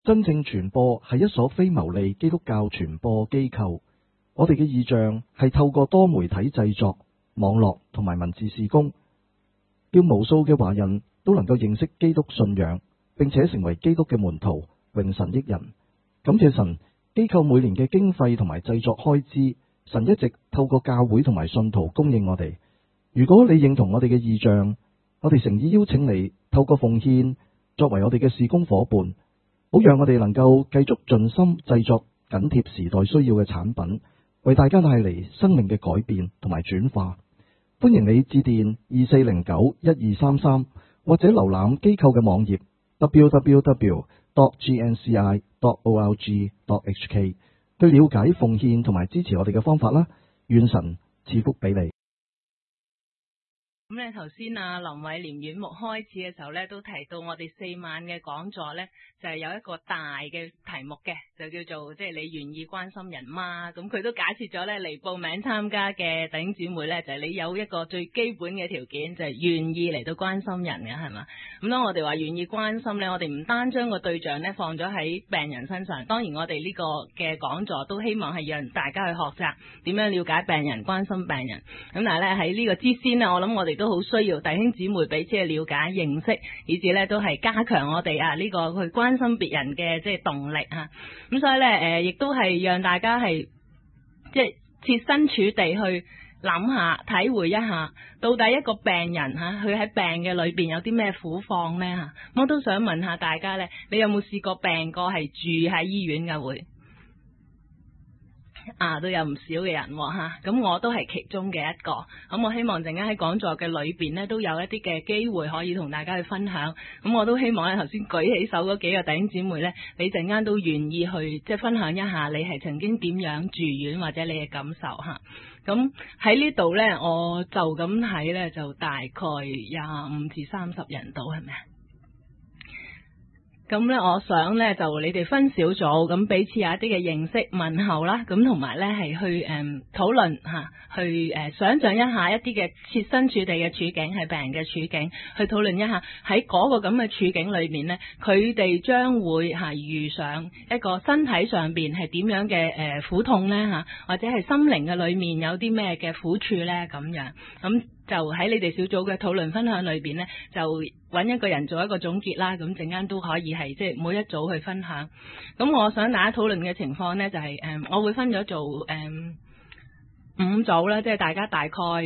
真正傳播係一所非牟利基督教傳播機構。我哋嘅異象係透過多媒體製作、網絡同埋文字事工，叫無數嘅華人都能夠認識基督信仰，並且成為基督嘅門徒，榮神益人。感謝神，機構每年嘅經費同埋製作開支，神一直透過教會同埋信徒供應我哋。如果你認同我哋嘅異象，我哋誠意邀請你透過奉獻作為我哋嘅事工夥伴，好讓我哋能夠繼續盡心製作緊貼時代需要嘅產品，為大家帶嚟生命嘅改變同埋轉化。歡迎你致電2409-1233，或者瀏覽機構嘅網頁 www.gnci.org.hk 去了解奉獻同埋支持我哋嘅方法啦。願神賜福俾你。 咁咧，頭先啊林偉廉院牧開始嘅時候咧，都提到我哋4晚嘅講座咧，就係有一個大嘅題目嘅，就叫做即係你願意關心人嗎？咁佢都假設咗咧嚟報名參加嘅弟兄姊妹咧，就係你有一個最基本嘅條件，就係願意嚟到關心人嘅，係嘛？咁當我哋話願意關心咧，我哋唔單將個對象咧放咗喺病人身上，當然我哋呢個嘅講座都希望係讓大家去學習點樣了解病人、關心病人。咁但係咧喺呢個之先呢，我諗我哋都好需要弟兄姊妹彼此嘅了解、認識，以至咧都係加強我哋呢個去關心別人嘅即係動力啊。咁所以咧亦都係讓大家係即係設身處地去諗下、體會一下，到底一個病人佢喺病嘅裏邊有啲咩苦況咧嚇。我都想問下大家咧，你有冇試過病過係住喺醫院嘅會？都有唔少嘅人嚇，咁我都係其中嘅一個。咁我希望陣間喺講座嘅裏邊呢，都有一啲嘅機會可以同大家去分享。咁我都希望咧，頭先舉起手嗰幾個弟兄姊妹呢，你陣間都願意去即係分享一下你係曾經點樣住院或者你嘅感受嚇。咁喺呢度呢，我就咁睇呢，就大概25至30人到，係咪啊？咁咧，我想咧就你哋分小組，咁彼此有一啲嘅認識問候啦，咁同埋咧係去討論去想像一下一啲嘅設身處地嘅處境，係病人嘅處境，去討論一下喺嗰個咁嘅處境裏面咧，佢哋將會遇上一個身體上邊係點樣嘅苦痛咧或者係心靈嘅裏面有啲咩嘅苦處咧咁樣咁。就喺你哋小組嘅討論分享裏邊呢，就揾一個人做一個總結啦。咁陣間都可以係即係每一組去分享。咁我想大家討論嘅情況呢，就係我會分咗做5組啦，即係大家大概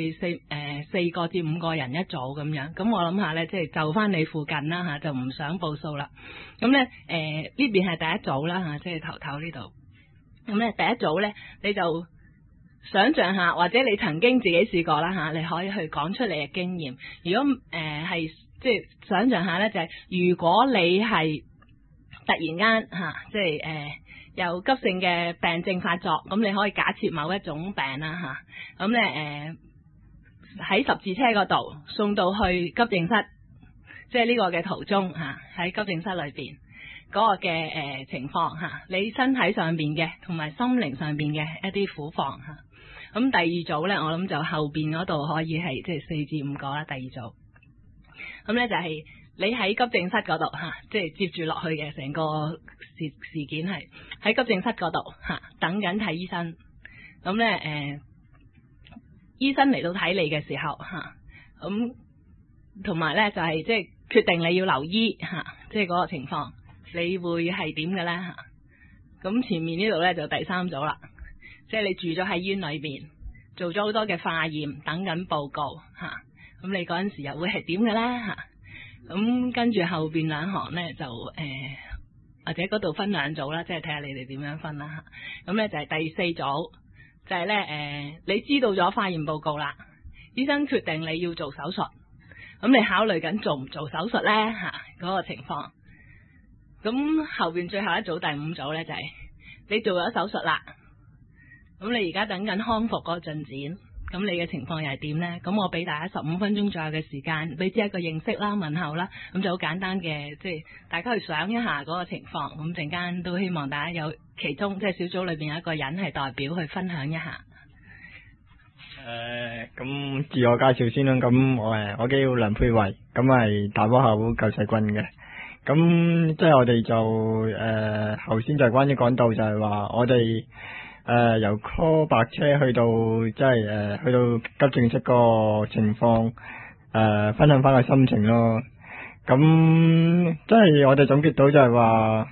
4個至5個人一組咁樣。咁我諗下呢，即係就翻你附近啦嚇，就唔想報數啦。咁呢呢邊係第一組啦嚇，即係頭呢度。咁呢第一組呢，你就想象下，或者你曾經自己試過啦嚇，你可以去講出你嘅經驗。如果係即係想象下咧，就係如果你係突然間即係有急性嘅病症發作，咁你可以假設某一種病啦嚇，咁咧喺十字車嗰度送到去急症室，即係呢個嘅途中喺急症室裏邊嗰個嘅情況你身體上邊嘅同埋心靈上邊嘅一啲苦況嚇。咁第二組咧，我諗就後邊嗰度可以係即係4至5個啦。第二組，咁咧就係你喺急症室嗰度即係接住落去嘅成個事件係喺急症室嗰度等緊睇醫生。咁咧醫生嚟到睇你嘅時候咁同埋咧就係即係決定你要留醫即係嗰個情況，你會係點嘅咧咁前面呢度咧就第3組啦。即係你住咗喺醫院裏邊，做咗好多嘅化驗，等緊報告咁你嗰陣時又會係點嘅咧咁跟住後邊2行咧就或者嗰度分2組啦，即係睇下你哋點樣分啦咁咧就係第4組，就係咧你知道咗化驗報告啦，醫生決定你要做手術，咁你考慮緊做唔做手術咧嗰個情況。咁後邊最後一組第5組咧就係你做咗手術啦。咁你而家等緊康復嗰個進展，咁你嘅情況又係點呢？咁我俾大家15分鐘左右嘅時間，俾一個認識啦、問候啦，咁就好簡單嘅，即係大家去想一下嗰個情況。咁陣間都希望大家有其中即係小組裏邊有一個人係代表去分享一下。 咁自我介紹先啦。咁我叫梁佩慧，咁係大窩口救世軍嘅。 咁即係我哋就頭先就係關於講到就係話我哋由 call 白車去到即係去到急症室個情況，分享翻個心情咯。咁即係我哋總結到就係話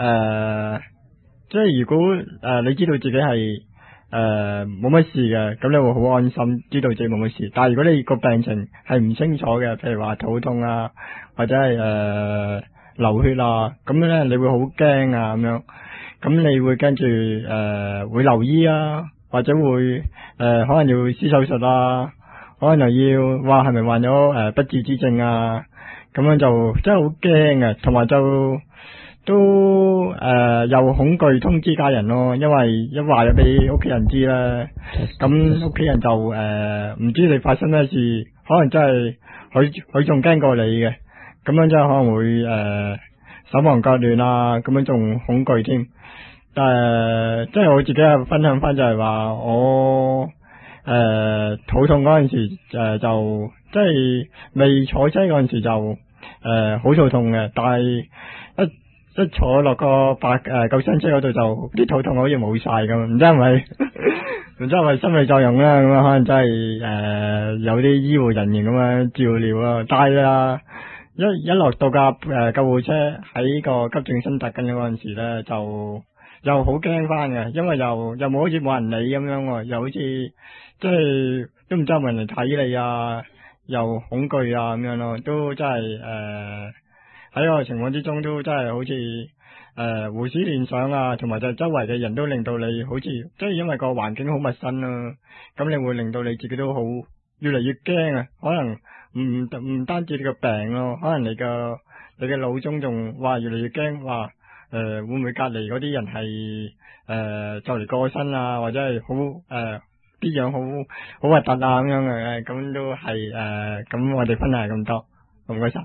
即係如果你知道自己係冇乜事嘅，咁你會好安心，知道自己冇乜事。但係如果你個病情係唔清楚嘅，譬如話肚痛啊，或者係流血啊，咁咧你會好驚啊咁樣。咁你會跟住會留醫啊，或者會可能要施手術啊，可能又要話係咪患咗不治之症啊？咁樣就真係好驚嘅，同埋就都又恐懼通知家人咯，因為一話咗俾屋企人知咧，咁屋企人就唔知你發生咩事，可能真係佢仲驚過你嘅，咁樣真係可能會手忙腳亂啊，咁樣仲恐懼添。即係我自己係分享翻就係話我肚痛嗰陣時就即係未坐車嗰陣時就好肚痛嘅，但係一坐落個救傷車嗰度就啲肚痛好似冇晒咁，唔知係咪心理作用啦，咁可能真係有啲醫護人員咁樣照料啊，但係一落到架救護車喺個急症室特緊嗰陣時咧就又好驚翻嘅，因為又冇好似冇人理咁樣喎，又好似即係都唔知有冇人嚟睇你啊，又恐懼啊咁樣咯，都真係喺個情況之中都真係好似胡思亂想啊，同埋就周圍嘅人都令到你好似即係因為個環境好陌生啦，咁你會令到你自己都好越嚟越驚啊，可能唔單止你個病咯，可能你嘅腦中仲越嚟越驚話。會唔會隔籬嗰啲人係就嚟過身啊，或者係好啲樣好核突啊咁樣嘅，咁都係咁我哋分享係咁多，唔該晒。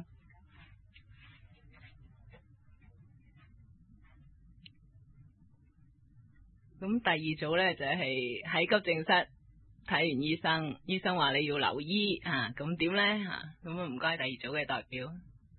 咁第二組咧就係喺急症室睇完醫生，醫生話你要留醫啊，咁點咧吓？咁唔該第二組嘅代表。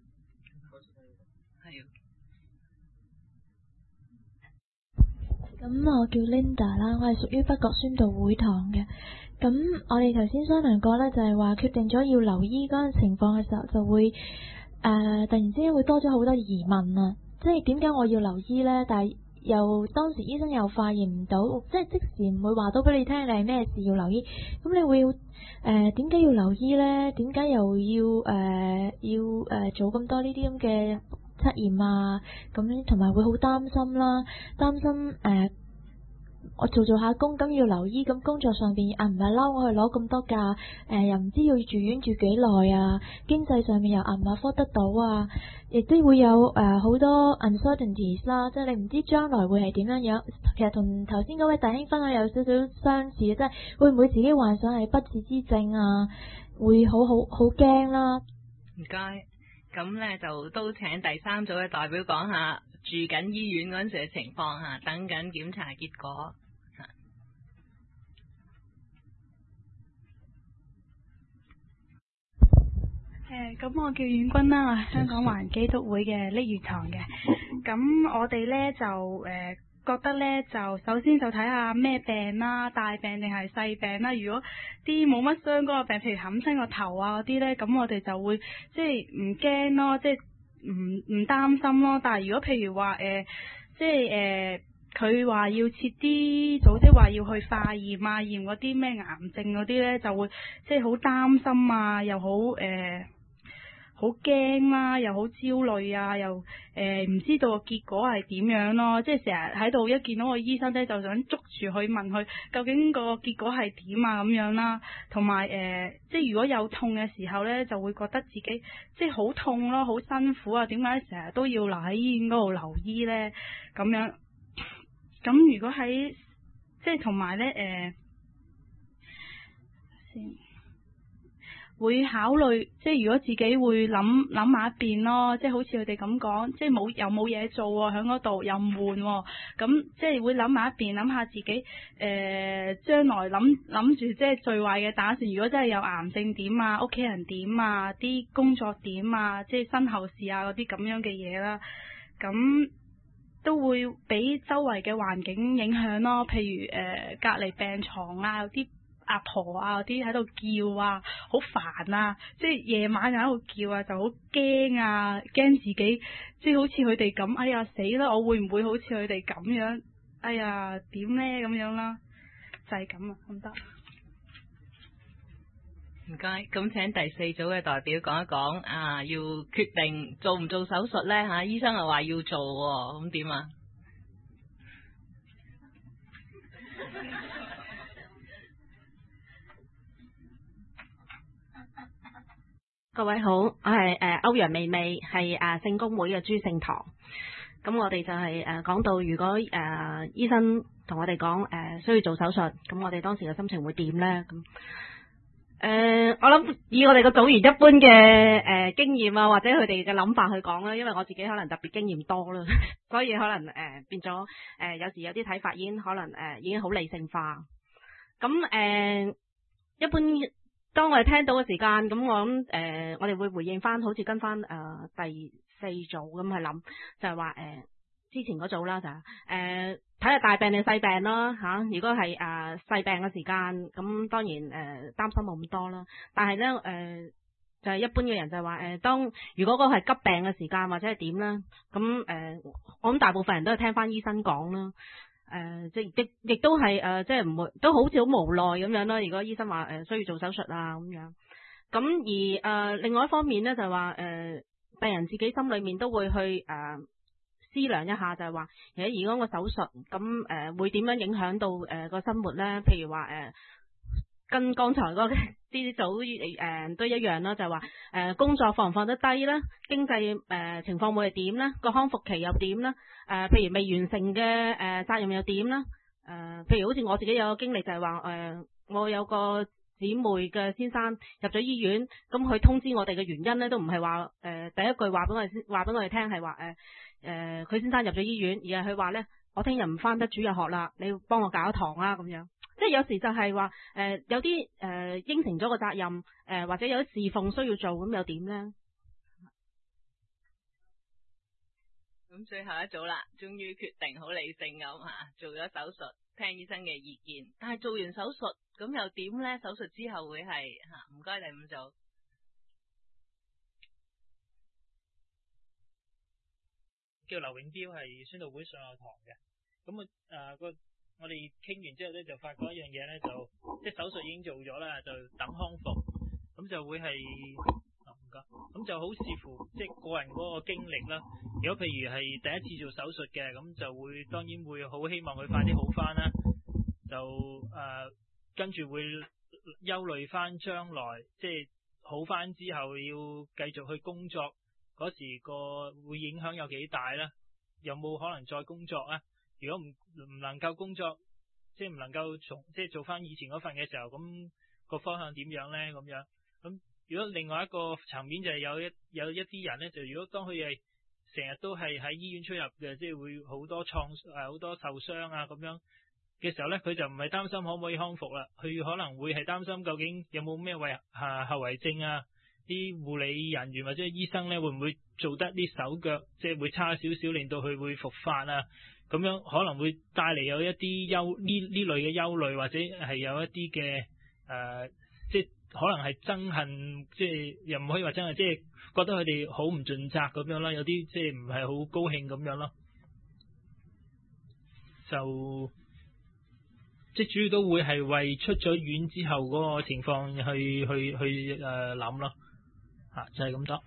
咁我叫 Linda 啦，我係屬於北角宣道會堂嘅。咁我哋頭先商量過呢，就係話決定咗要留醫嗰個情況嘅時候，就會突然之間會多咗好多疑問啊！即係點解我要留醫呢？但係又當時醫生又發現唔到，即係即時唔會話到俾你聽你係咩事要留醫。咁你會點解要留醫呢？點解又要做咁多呢啲咁嘅測驗啊？咁同埋會好擔心啦，擔心我做下工，咁要留醫，咁工作上邊唔係撈我去攞咁多假，又唔知要住院住幾耐啊，經濟上面又唔係 afford 得到啊，亦都會有好多 uncertainties 啦，即係你唔知將來會係點樣樣。其實同頭先嗰位弟兄分享有少少相似，即係會唔會自己患上係不治之症啊？會好驚啦。 唔該，咁咧就都請第三組嘅代表講下住緊醫院嗰陣時嘅情況吓，等緊檢查結果。 咁我叫遠君啦，我係香港華人基督會嘅瀝源堂嘅。咁我哋咧就覺得咧就首先就睇下咩病啦，大病定係細病啦。如果啲冇乜相干嘅病，譬如冚親個頭啊嗰啲咧，咁我哋就會即係唔驚咯，即係唔擔心咯。但係如果譬如話即係佢話要切啲組織，話要去化驗啊，驗嗰啲咩癌症嗰啲咧，就會即係好擔心啊，又好驚啦，又好焦慮啊，又唔知道個結果係點樣咯，即係成日喺度一見到個醫生咧，就想捉住佢問佢究竟個結果係點啊咁樣啦，同埋即係如果有痛嘅時候咧，就會覺得自己即係好痛咯，好辛苦啊，點解成日都要留喺醫院嗰度留醫咧？咁樣，咁如果喺即係同埋咧先。 會考慮，即係如果自己會諗埋一邊咯，即係好似佢哋咁講，即係又冇嘢做喎，喺嗰度又唔悶喎，咁即係會諗埋一邊，諗下自己將來諗住即係最壞嘅打算，如果真係有癌症點啊，屋企人點啊，啲工作點啊，即係身後事啊嗰啲咁樣嘅嘢啦，咁都會俾周圍嘅環境影響咯，譬如隔離病床啊，有啲阿婆啊嗰啲喺度叫啊，好煩啊！即係夜晚又喺度叫啊，就好驚啊，驚自己即係好似佢哋咁，哎呀死啦！我會唔會好似佢哋咁樣？哎呀點咧咁樣啦？就係咁啊，唔得。 唔該，咁請第四組嘅代表講一講啊，要決定做唔做手術咧嚇，醫生又話要做喎，咁點啊？ 各位好，我係歐陽薇薇，係聖公會嘅朱聖堂。咁我哋就係講到，如果醫生同我哋講需要做手術，咁我哋當時嘅心情會點咧？咁我諗以我哋個組員一般嘅經驗啊，或者佢哋嘅諗法去講啦，因為我自己可能特別經驗多啦，所以可能變咗有時有啲睇法已經可能已經好理性化。咁一般。當我哋聽到嘅時間，咁我諗我哋會回應翻，好似跟翻第四組咁去諗，就係話之前嗰組啦，就係睇下大病定細病啦嚇。如果係細病嘅時間，咁當然擔心冇咁多啦。但係咧就係一般嘅人就係話當如果嗰個係急病嘅時間或者係點啦，咁我諗大部分人都係聽翻醫生講啦。即係亦都係即係唔會都好似好無奈咁樣啦。如果醫生話需要做手術啊咁樣，咁而另外一方面咧就係話病人自己心裏面都會去思量一下，就係話如果個手術咁會點樣影響到個生活咧？譬如話跟剛才嗰啲組都一樣啦，就係話工作放唔放得低啦，經濟情況會係點啦，個康復期又點啦，譬如未完成嘅責任又點啦，譬如好似我自己有個經歷就係話我有個姊妹嘅先生入咗醫院，咁佢通知我哋嘅原因咧都唔係話第一句話俾我哋聽係話佢先生入咗醫院，而係佢話咧我聽日唔返得主日學啦，你要幫我搞一堂啊咁樣。即係有時就係話有啲應承咗個責任或者有啲侍奉需要做，咁又點咧？ 咁最後一組啦，終於決定好理性咁做咗手術，聽醫生嘅意見。但係做完手術咁又點咧？手術之後會係唔該第五組。 叫劉永標，係宣道會上有堂嘅。咁我哋傾完之後咧，就發覺一樣嘢咧，就即係手術已經做咗啦，就等康復，咁就會係唔該，咁就好視乎即係個人嗰個經歷啦。如果譬如係第一次做手術嘅，咁就會當然會好希望佢快啲好翻啦，就跟住會憂慮翻將來即係好翻之後要繼續去工作嗰時個會影響有幾大啦，有冇可能再工作啊？如果唔能夠工作，即係唔能夠即係做翻以前嗰份嘅時候，咁個方向點樣咧？咁樣咁，如果另外一個層面就係有一啲人咧，就如果當佢係成日都係喺醫院出入嘅，即係會好多好多受傷啊咁樣嘅時候咧，佢就唔係擔心可唔可以康復啦，佢可能會係擔心究竟有冇咩後遺症啊？啲護理人員或者醫生咧會唔會做得啲手腳即係會差少少，令到佢會復發啊？咁樣可能會帶嚟有一啲呢類嘅憂慮，或者係有一啲嘅即係可能係憎恨，即係又唔可以話憎恨，即係覺得佢哋好唔盡責咁樣啦，有啲即係唔係好高興咁樣咯，就即係主要都會係為出咗院之後嗰個情況去諗咯，就係咁多。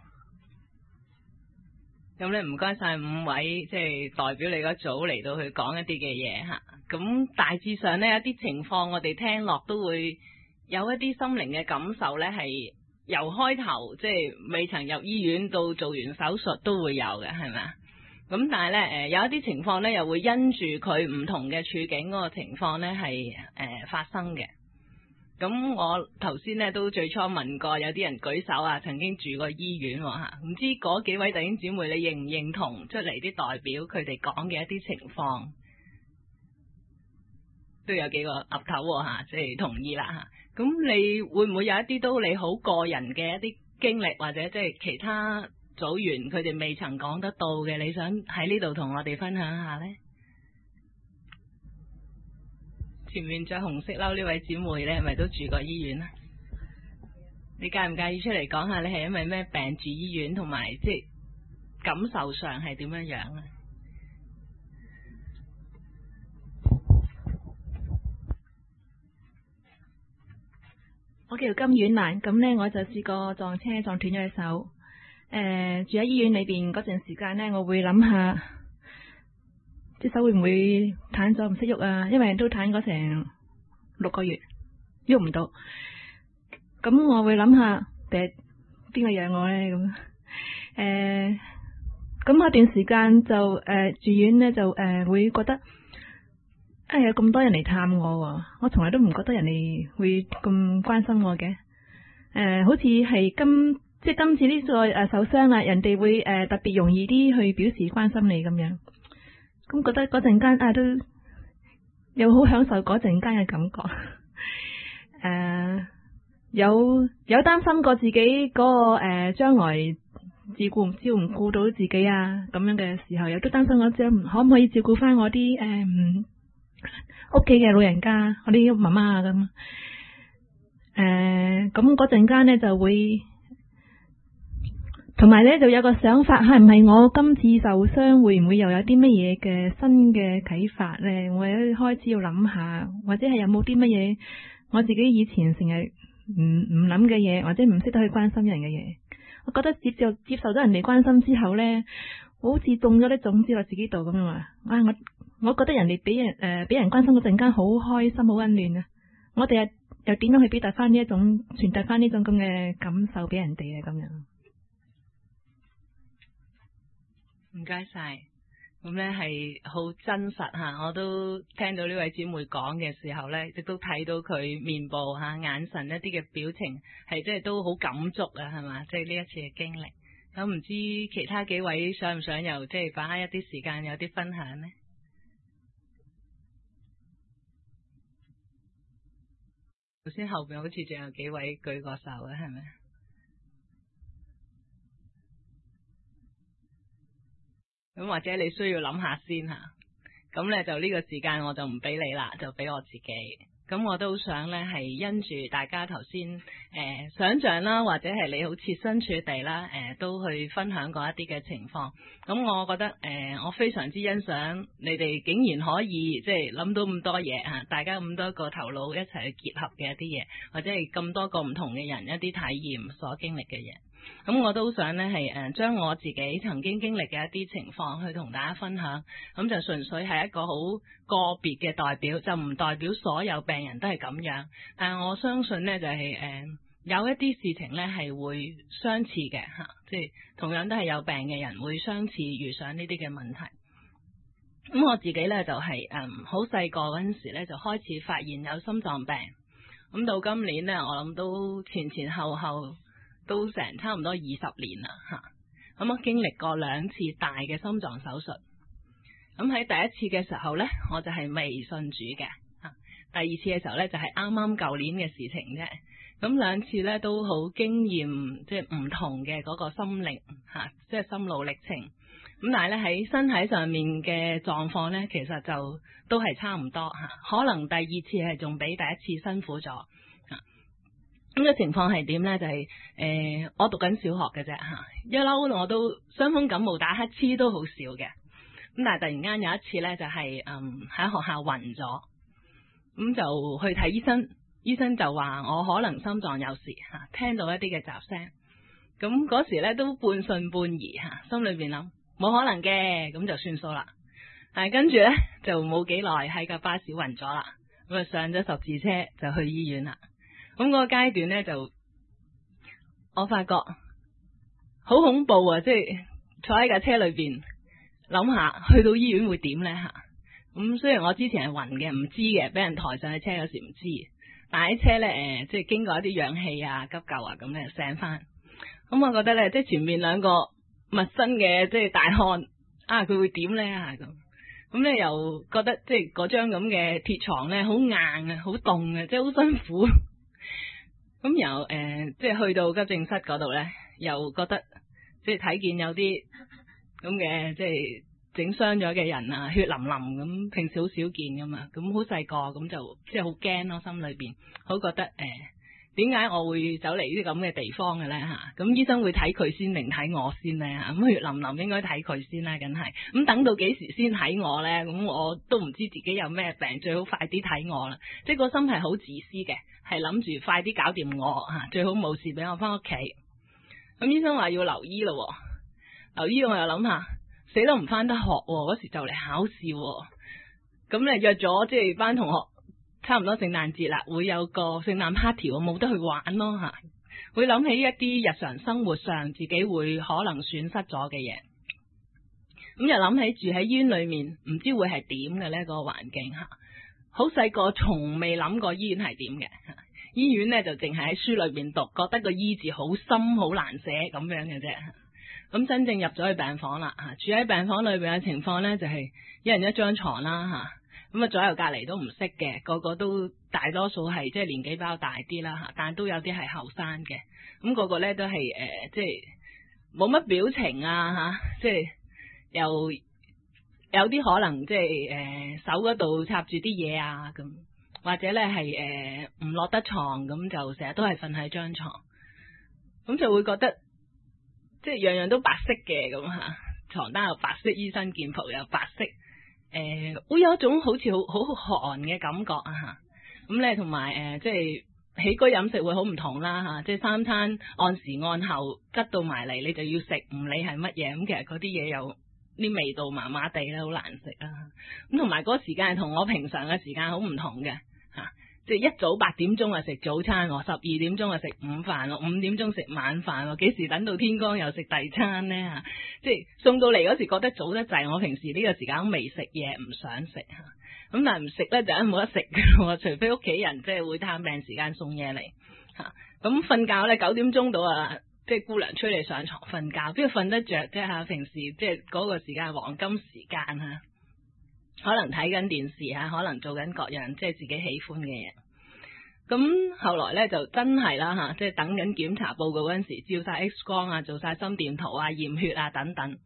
咁咧唔該晒五位，即係代表你嗰組嚟到去講一啲嘅嘢吓。咁大致上呢，有啲情況我哋聽落都會有一啲心靈嘅感受咧，係由開頭即係未曾入醫院到做完手術都會有嘅，係咪啊？咁但係咧有一啲情況咧又會因住佢唔同嘅處境嗰個情況咧係發生嘅。 咁我頭先咧都最初問過，有啲人舉手啊，曾經住過醫院吓，唔知嗰幾位弟兄姊妹你認唔認同出嚟啲代表佢哋講嘅一啲情況？都有幾個岌頭吓，即係同意啦吓。咁你會唔會有一啲都你好個人嘅一啲經歷，或者即係其他組員佢哋未曾講得到嘅，你想喺呢度同我哋分享下呢？前面着紅色褸呢位姊妹咧，係咪都住過醫院啊？你介唔介意出嚟講下你係因為咩病住醫院，同埋即係感受上係點樣樣啊？ 我叫金婉蘭，咁呢，我就試過撞車撞斷咗隻手。住喺醫院裏邊嗰陣時間呢，我會諗下隻手會唔會癱咗唔識喐啊？因為都癱咗成6個月，喐唔到。咁我會諗下，邊個養我呢？咁嗰段時間就住院呢，就會覺得有咁多人嚟探我，我從來都唔覺得人哋會咁關心我嘅。好似係今次呢個受傷啦，人哋會特別容易啲去表示關心你咁樣。咁覺得嗰陣間都又好享受嗰陣間嘅感覺。有擔心過自己嗰個將來照唔顧到自己啊咁樣嘅時候，又都擔心我可唔可以照顧翻我啲屋企嘅老人家，我啲媽媽啊咁。咁嗰陣間呢就會，同埋呢就有個想法，係唔係我今次受傷會唔會又有啲乜嘢嘅新嘅啟發呢？我一開始要諗下，或者係有冇啲乜嘢我自己以前成日唔諗嘅嘢，或者唔識得去關心人嘅嘢。我覺得接受咗人哋關心之後呢，好似種咗啲種子落自己度咁啊！我覺得人哋俾人關心嗰陣間好開心，好溫暖啊！我哋又點樣去表達翻呢一種，傳達翻呢種咁嘅感受俾人哋啊？咁樣。 唔該晒，咁咧係好真實吓，我都聽到呢位姊妹講嘅時候咧，亦都睇到佢面部吓、眼神一啲嘅表情，係即係都好感觸啊，係嘛？即係呢一次嘅經歷。咁唔知其他幾位想唔想又即係把握一啲時間有啲分享呢？頭先後邊好似仲有幾位舉過手嘅，係咪？咁或者你需要諗下先吓，咁咧就呢個時間我就唔俾你啦，就俾我自己。咁我都想咧係因住大家頭先想像啦，或者係你好設身處地啦，都去分享過一啲嘅情況。咁我覺得我非常之欣賞你哋竟然可以即係諗到咁多嘢吓，大家咁多個頭腦一齊去結合嘅一啲嘢，或者係咁多個唔同嘅人一啲體驗所經歷嘅嘢。咁我都想咧係將我自己曾經經歷嘅一啲情況去同大家分享，咁就純粹係一個好個別嘅代表，就唔代表所有病人都係咁樣。但係我相信呢，就係有一啲事情呢係會相似嘅吓，即係同樣都係有病嘅人會相似遇上呢啲嘅問題。咁我自己呢，就係好細個嗰陣時呢，就開始發現有心臟病，咁到今年呢，我諗都前後都成差唔多20年啦吓，咁我經歷過2次大嘅心臟手術。咁喺第一次嘅時候呢，我就係未信主嘅吓，第二次嘅時候呢，就係啱啱舊年嘅事情啫。咁2次呢都好經驗，即係唔同嘅嗰個心靈吓，即係心路歷程。咁但係咧喺身體上面嘅狀況呢，其實就都係差唔多吓，可能第2次係仲比第一次辛苦咗。咁嘅情況係點呢？就係我讀緊小學嘅啫吓，一嬲我都傷風感冒打乞嗤都好少嘅。咁但係突然間有一次呢，就係喺學校暈咗，咁就去睇醫生，醫生就話我可能心臟有事吓，聽到一啲嘅雜聲。咁嗰時呢都半信半疑吓，心裏邊諗冇可能嘅，咁就算數啦。但係跟住呢，就冇幾耐喺架巴士暈咗啦，咁啊上咗十字車就去醫院啦。咁嗰個階段呢，就我發覺好恐怖啊！即係坐喺架車裏邊諗下去到醫院會點呢吓。咁雖然我之前係暈嘅，唔知嘅，俾人抬上去車嗰時唔知， 但喺車咧即係經過一啲氧氣啊、急救啊咁咧醒翻。咁我覺得咧，即係前面兩個陌生嘅即係大漢啊，佢會點咧啊咁咧又覺得即係嗰張咁嘅鐵床咧好硬啊，好凍啊，即係好辛苦。咁由即係去到急症室嗰度咧，又覺得即係睇見有啲咁嘅即係整傷咗嘅人啊，血淋淋咁，平時好少見噶嘛。咁好細個咁就即係好驚咯，心裏邊好覺得點解我會走嚟呢啲咁嘅地方嘅咧嚇？咁醫生會睇佢先定睇我先咧嚇？咁血淋淋應該睇佢先啦，梗係。咁等到幾時先睇我咧？咁我都唔知自己有咩病，最好快啲睇我啦。即係個心係好自私嘅，係諗住快啲搞掂我嚇，最好冇事俾我翻屋企。咁醫生話要留醫咯，留醫我又諗下，死都唔翻得學喎，嗰時就嚟考試喎。咁咧約咗即係班同學。差唔多聖誕節啦，會有個聖誕 party， 我冇得去玩咯嚇，會諗起一啲日常生活上自己會可能損失咗嘅嘢，咁又諗起住喺醫院裏面，唔知會係點嘅呢個環境嚇。好細個，從未諗過醫院係點嘅，醫院呢就淨係喺書裏邊讀，覺得個醫字好深好難寫咁樣嘅啫。咁真正入咗去病房啦嚇，住喺病房裏邊嘅情況呢，就係一人一張床啦嚇。咁啊，左右隔籬都唔識嘅，個個都大多數係即係年紀比較大啲啦吓，但係都有啲係後生嘅。咁個個咧都係即係冇乜表情啊吓，即係又有啲可能即係手嗰度插住啲嘢啊咁，或者咧係唔落得床咁，就成日都係瞓喺張床，咁就會覺得即係樣樣都白色嘅咁吓，床單又白色，醫生件袍又白色。會有一種好似好寒嘅感覺啊吓，咁咧同埋即係起居飲食會好唔同啦吓，即係三餐按時按後吉到埋嚟，你就要食，唔理係乜嘢，咁其實嗰啲嘢有啲味道麻麻地啦，好難食啦。咁同埋嗰個時間係同我平常嘅時間好唔同嘅吓，即係一早8點鐘啊食早餐，12點鐘啊食午飯，5點鐘食晚飯，幾時等到天光又食第二餐咧吓？即係送到嚟嗰時覺得早得滯，我平時呢個時間都未食嘢，唔想食吓。咁但係唔食咧就係冇得食嘅，除非屋企人即係會探病時間送嘢嚟吓。咁瞓覺咧9點鐘到啊，即係姑娘催你上床瞓覺，邊度瞓得着啫吓？平時即係嗰個時間係黃金時間吓。可能睇緊電視吓，可能做緊各樣即係自己喜歡嘅嘢。咁後來咧就真係啦吓，即係等緊檢查報告嗰陣時，照晒 X 光啊，做晒心電圖啊，驗血啊等等。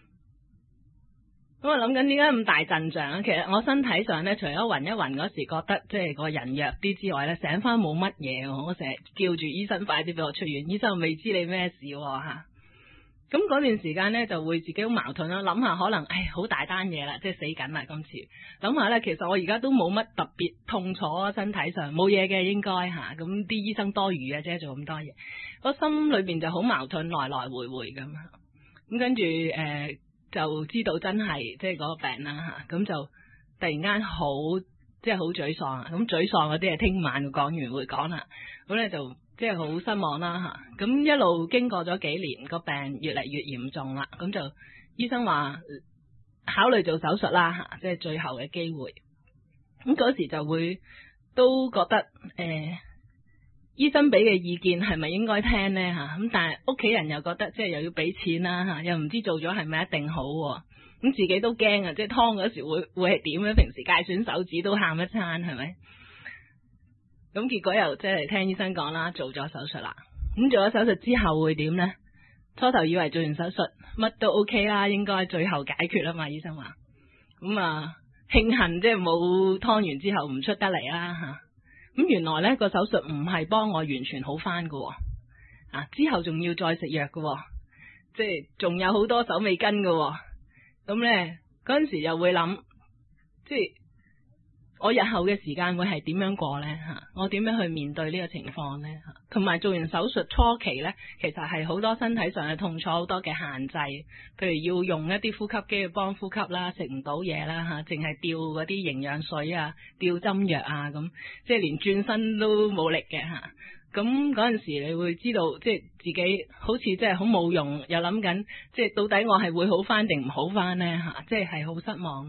咁我諗緊點解咁大陣仗啊？其實我身體上咧，除咗暈一暈嗰時覺得即係個人弱啲之外咧，醒翻冇乜嘢。我成日叫住醫生快啲俾我出院，醫生未知你咩事吓。咁嗰段時間咧就會自己好矛盾啦，諗下可能好大單嘢啦，即係死緊啦今次。諗下咧，其實我而家都冇乜特別痛楚，身體上冇嘢嘅應該吓。咁啲醫生多餘嘅啫，做咁多嘢，個心裏邊就好矛盾，來來回回咁。咁跟住就知道真係即係嗰個病啦吓，咁就突然間好即係好沮喪啊！咁沮喪嗰啲係聽晚講完會講啦。咁咧就即係好失望啦吓。咁一路經過咗幾年，個病越嚟越嚴重啦。咁就醫生話考慮做手術啦吓，即係最後嘅機會。咁嗰時就會都覺得醫生俾嘅意見係咪應該聽呢吓？咁但係屋企人又覺得即係又要俾錢啦吓，又唔知做咗係咪一定好。咁自己都驚啊！即係劏嗰時會係點咧？平時界損手指都喊一餐係咪？咁結果又即係聽醫生講啦，做咗手術啦。咁做咗手術之後會點呢？初頭以為做完手術乜都 OK 啦，應該最後解決啦嘛。醫生話咁啊，慶幸即係冇劏完之後唔出得嚟啦吓。咁原來呢個手術唔係幫我完全好翻噶，啊之後仲要再食藥噶，即係仲有好多手尾跟噶。咁咧嗰陣時又會諗，即係我日後嘅時間會係點樣過呢？吓？我點樣去面對呢個情況呢？同埋做完手術初期呢，其實係好多身體上嘅痛楚，好多嘅限制，譬如要用一啲呼吸機去幫呼吸啦，食唔到嘢啦吓，淨係吊嗰啲營養水啊，吊針藥啊，咁即係連轉身都冇力嘅吓。咁嗰陣時你會知道，即係自己好似即係好冇用，又諗緊即係到底我係會好翻定唔好翻呢？吓，即係好失望咯。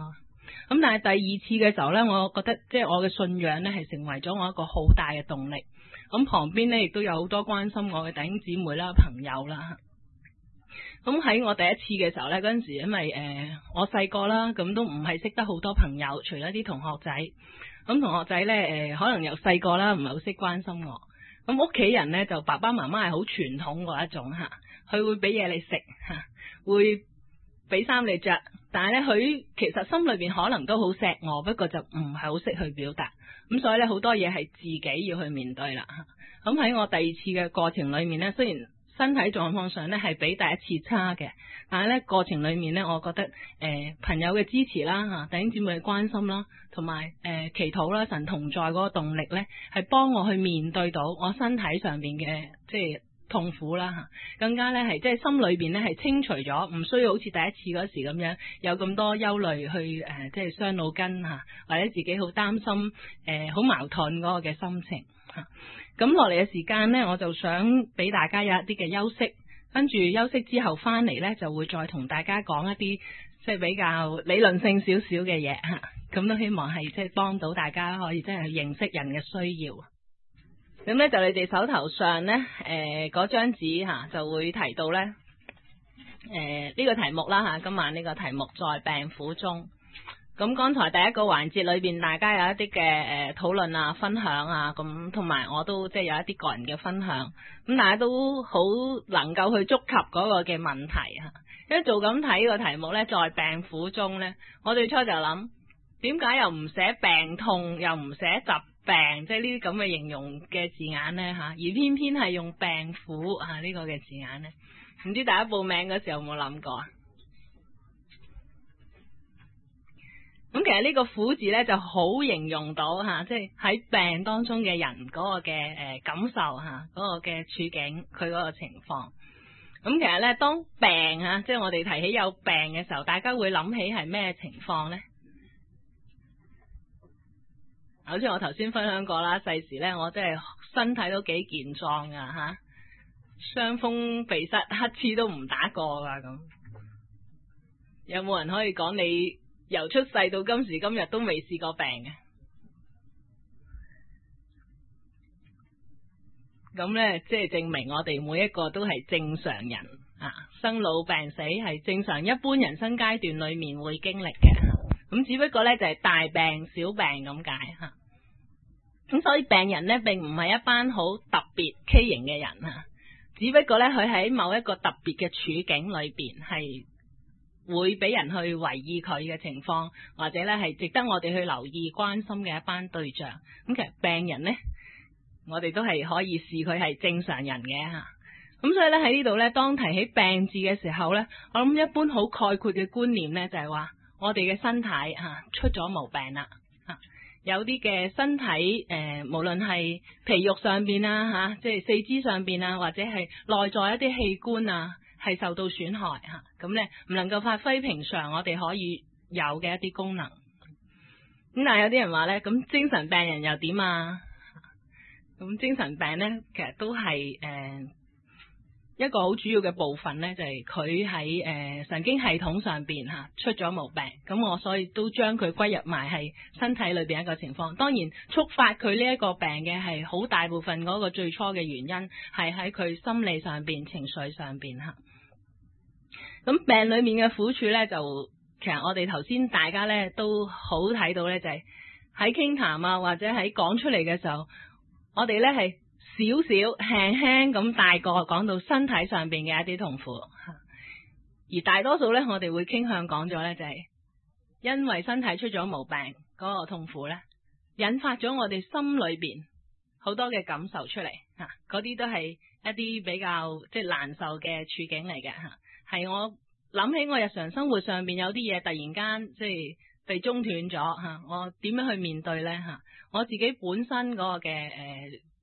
咁但係第二次嘅時候呢，我覺得即係我嘅信仰呢係成為咗我一個好大嘅動力。咁旁邊呢亦都有好多關心我嘅弟兄姊妹啦、朋友啦。咁喺我第一次嘅時候呢，嗰陣時因為我細個啦，咁都唔係識得好多朋友，除咗啲同學仔。咁同學仔呢，可能由細個啦，唔係好識關心我。咁屋企人呢，就爸爸媽媽係好傳統嗰一種嚇，佢會俾嘢你食嚇，會俾衫你着，但係咧佢其實心裏邊可能都好錫我，不過就唔係好識去表達。咁所以咧好多嘢係自己要去面對啦。咁喺我第二次嘅過程裏面呢，雖然身體狀況上咧係比第一次差嘅，但係咧過程裏面咧，我覺得朋友嘅支持啦嚇，弟兄姊妹嘅關心啦，同埋祈禱啦，神同在嗰個動力咧，係幫我去面對到我身體上邊嘅即係痛苦啦嚇，更加咧係即係心裏邊咧係清除咗，唔需要好似第一次嗰時咁樣有咁多憂慮去即係傷腦筋嚇，或者自己好擔心好矛盾嗰個嘅心情嚇。咁落嚟嘅時間呢，我就想俾大家有一啲嘅休息，跟住休息之後翻嚟呢，就會再同大家講一啲即係比較理論性少少嘅嘢嚇，咁都希望係即係幫到大家可以真係去認識人嘅需要。咁呢，就你哋手頭上呢，嗰張紙嚇就會提到呢，呢個題目啦嚇，今晚呢個題目在病苦中。咁剛才第一個環節裏邊，大家有一啲嘅討論啊、分享啊，咁同埋我都即係有一啲個人嘅分享，咁大家都好能夠去觸及嗰個嘅問題嚇。因為做咁睇個題目呢，在病苦中呢，我最初就諗點解又唔寫病痛，又唔寫疾病，即係呢啲咁嘅形容嘅字眼呢嚇，而偏偏係用病苦嚇呢個嘅字眼呢？唔知大家報名嗰時候有冇諗過啊？咁其實呢個苦字咧就好形容到吓，即係喺病當中嘅人嗰個嘅感受吓，嗰個嘅處境，佢嗰個情況。咁其實咧，當病吓，即係我哋提起有病嘅時候，大家會諗起係咩情況咧？好似我頭先分享過啦，細時咧我真係身體都幾健壯噶吓，傷風鼻塞乞嗤都唔打過噶咁。有冇人可以講你由出世到今時今日都未試過病嘅？咁呢，即係證明我哋每一個都係正常人啊，生老病死係正常一般人生階段裏面會經歷嘅。咁只不過呢，就係大病小病咁解吓。咁所以病人呢，並唔係一班好特別畸形嘅人啊，只不過呢，佢喺某一個特別嘅處境裏邊係會俾人去懷疑佢嘅情況，或者咧係值得我哋去留意關心嘅一班對象。咁其實病人呢，我哋都係可以視佢係正常人嘅吓。咁所以咧喺呢度咧，當提起病字嘅時候咧，我諗一般好概括嘅觀念咧就係話，我哋嘅身體吓出咗毛病啦吓，有啲嘅身體無論係皮肉上邊啊吓，即係四肢上邊啊，或者係內在一啲器官啊，係受到損害吓，咁咧唔能夠發揮平常我哋可以有嘅一啲功能。咁但係有啲人話咧，咁精神病人又點啊？咁精神病咧，其實都係一個好主要嘅部分咧，就係佢喺神經系統上邊吓出咗毛病。咁我所以都將佢歸入埋係身體裏邊一個情況。當然觸發佢呢一個病嘅係好大部分嗰個最初嘅原因係喺佢心理上邊、情緒上邊吓。咁病裏面嘅苦處咧，就其實我哋頭先大家咧都好睇到咧，就係喺傾談啊，或者喺講出嚟嘅時候，我哋咧係少少輕輕咁帶過講到身體上邊嘅一啲痛苦，而大多數咧我哋會傾向講咗咧，就係因為身體出咗毛病嗰個痛苦咧，引發咗我哋心裏邊好多嘅感受出嚟吓，嗰啲都係一啲比較即係難受嘅處境嚟嘅吓。係我諗起我日常生活上邊有啲嘢突然間即係被中斷咗吓，我點樣去面對咧吓？我自己本身嗰個嘅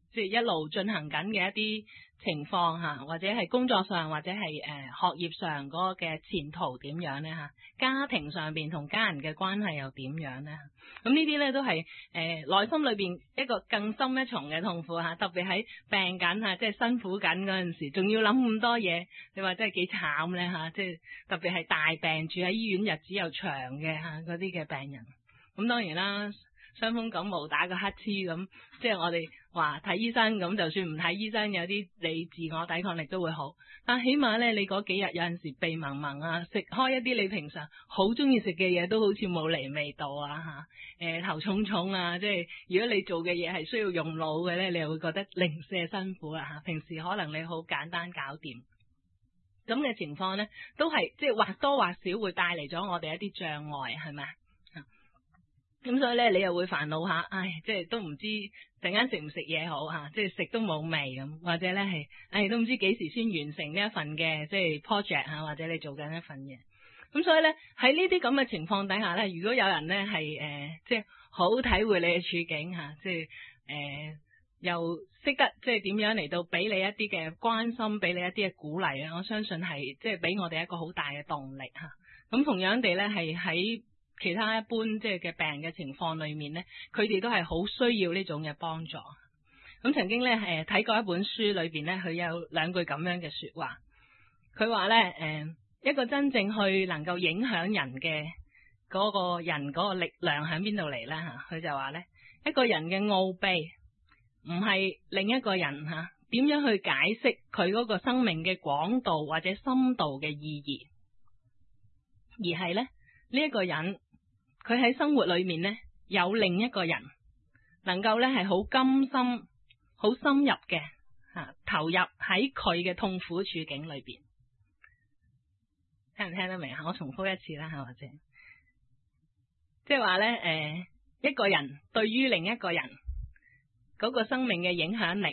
即係一路進行緊嘅一啲情況吓，或者係工作上或者係學業上嗰個嘅前途點樣咧吓，家庭上邊同家人嘅關係又點樣咧？咁呢啲咧都係內心裏邊一個更深一重嘅痛苦吓，特別喺病緊吓，即係辛苦緊嗰陣時，仲要諗咁多嘢，你話真係幾慘咧吓！即係特別係大病住喺醫院日子又長嘅吓，嗰啲嘅病人。咁當然啦，傷風感冒打個乞嗤咁，即係我哋話睇醫生咁，就算唔睇醫生，有啲你自我抵抗力都會好。但起碼咧，你嗰幾日有陣時鼻濛濛啊，食開一啲你平常好中意食嘅嘢，都好似冇嚟味道啊吓，頭重重啊，即係如果你做嘅嘢係需要用腦嘅咧，你又會覺得零舍辛苦啊吓。平時可能你好簡單搞掂，咁嘅情況咧，都係即係或多或少會帶嚟咗我哋一啲障礙，係咪？咁所以咧，你又會煩惱下，即係都唔知陣間食唔食嘢好吓，即係食都冇味咁，或者咧係，都唔知幾時先完成呢一份嘅即係 project 吓，或者你做緊一份嘢。咁所以咧，喺呢啲咁嘅情況底下咧，如果有人咧係即係好體會你嘅處境吓，即係又識得即係點樣嚟到俾你一啲嘅關心，俾你一啲嘅鼓勵啊，我相信係即係俾我哋一個好大嘅動力吓。咁同樣地咧，係喺其他一般即係嘅病嘅情況裏面咧，佢哋都係好需要呢種嘅幫助。咁曾經咧睇過一本書裏邊咧，佢有兩句咁樣嘅說話。佢話咧一個真正去能夠影響人嘅嗰個人嗰個力量喺邊度嚟咧吓？佢就話咧，一個人嘅奧秘唔係另一個人吓點樣去解釋佢嗰個生命嘅廣度或者深度嘅意義，而係咧呢一個人。佢喺生活裏面咧，有另一個人能夠咧係好甘心、好深入嘅投入喺佢嘅痛苦處境裏邊，聽唔聽得明？我重複一次啦，或者即係話咧，一個人對於另一個人嗰個生命嘅影響力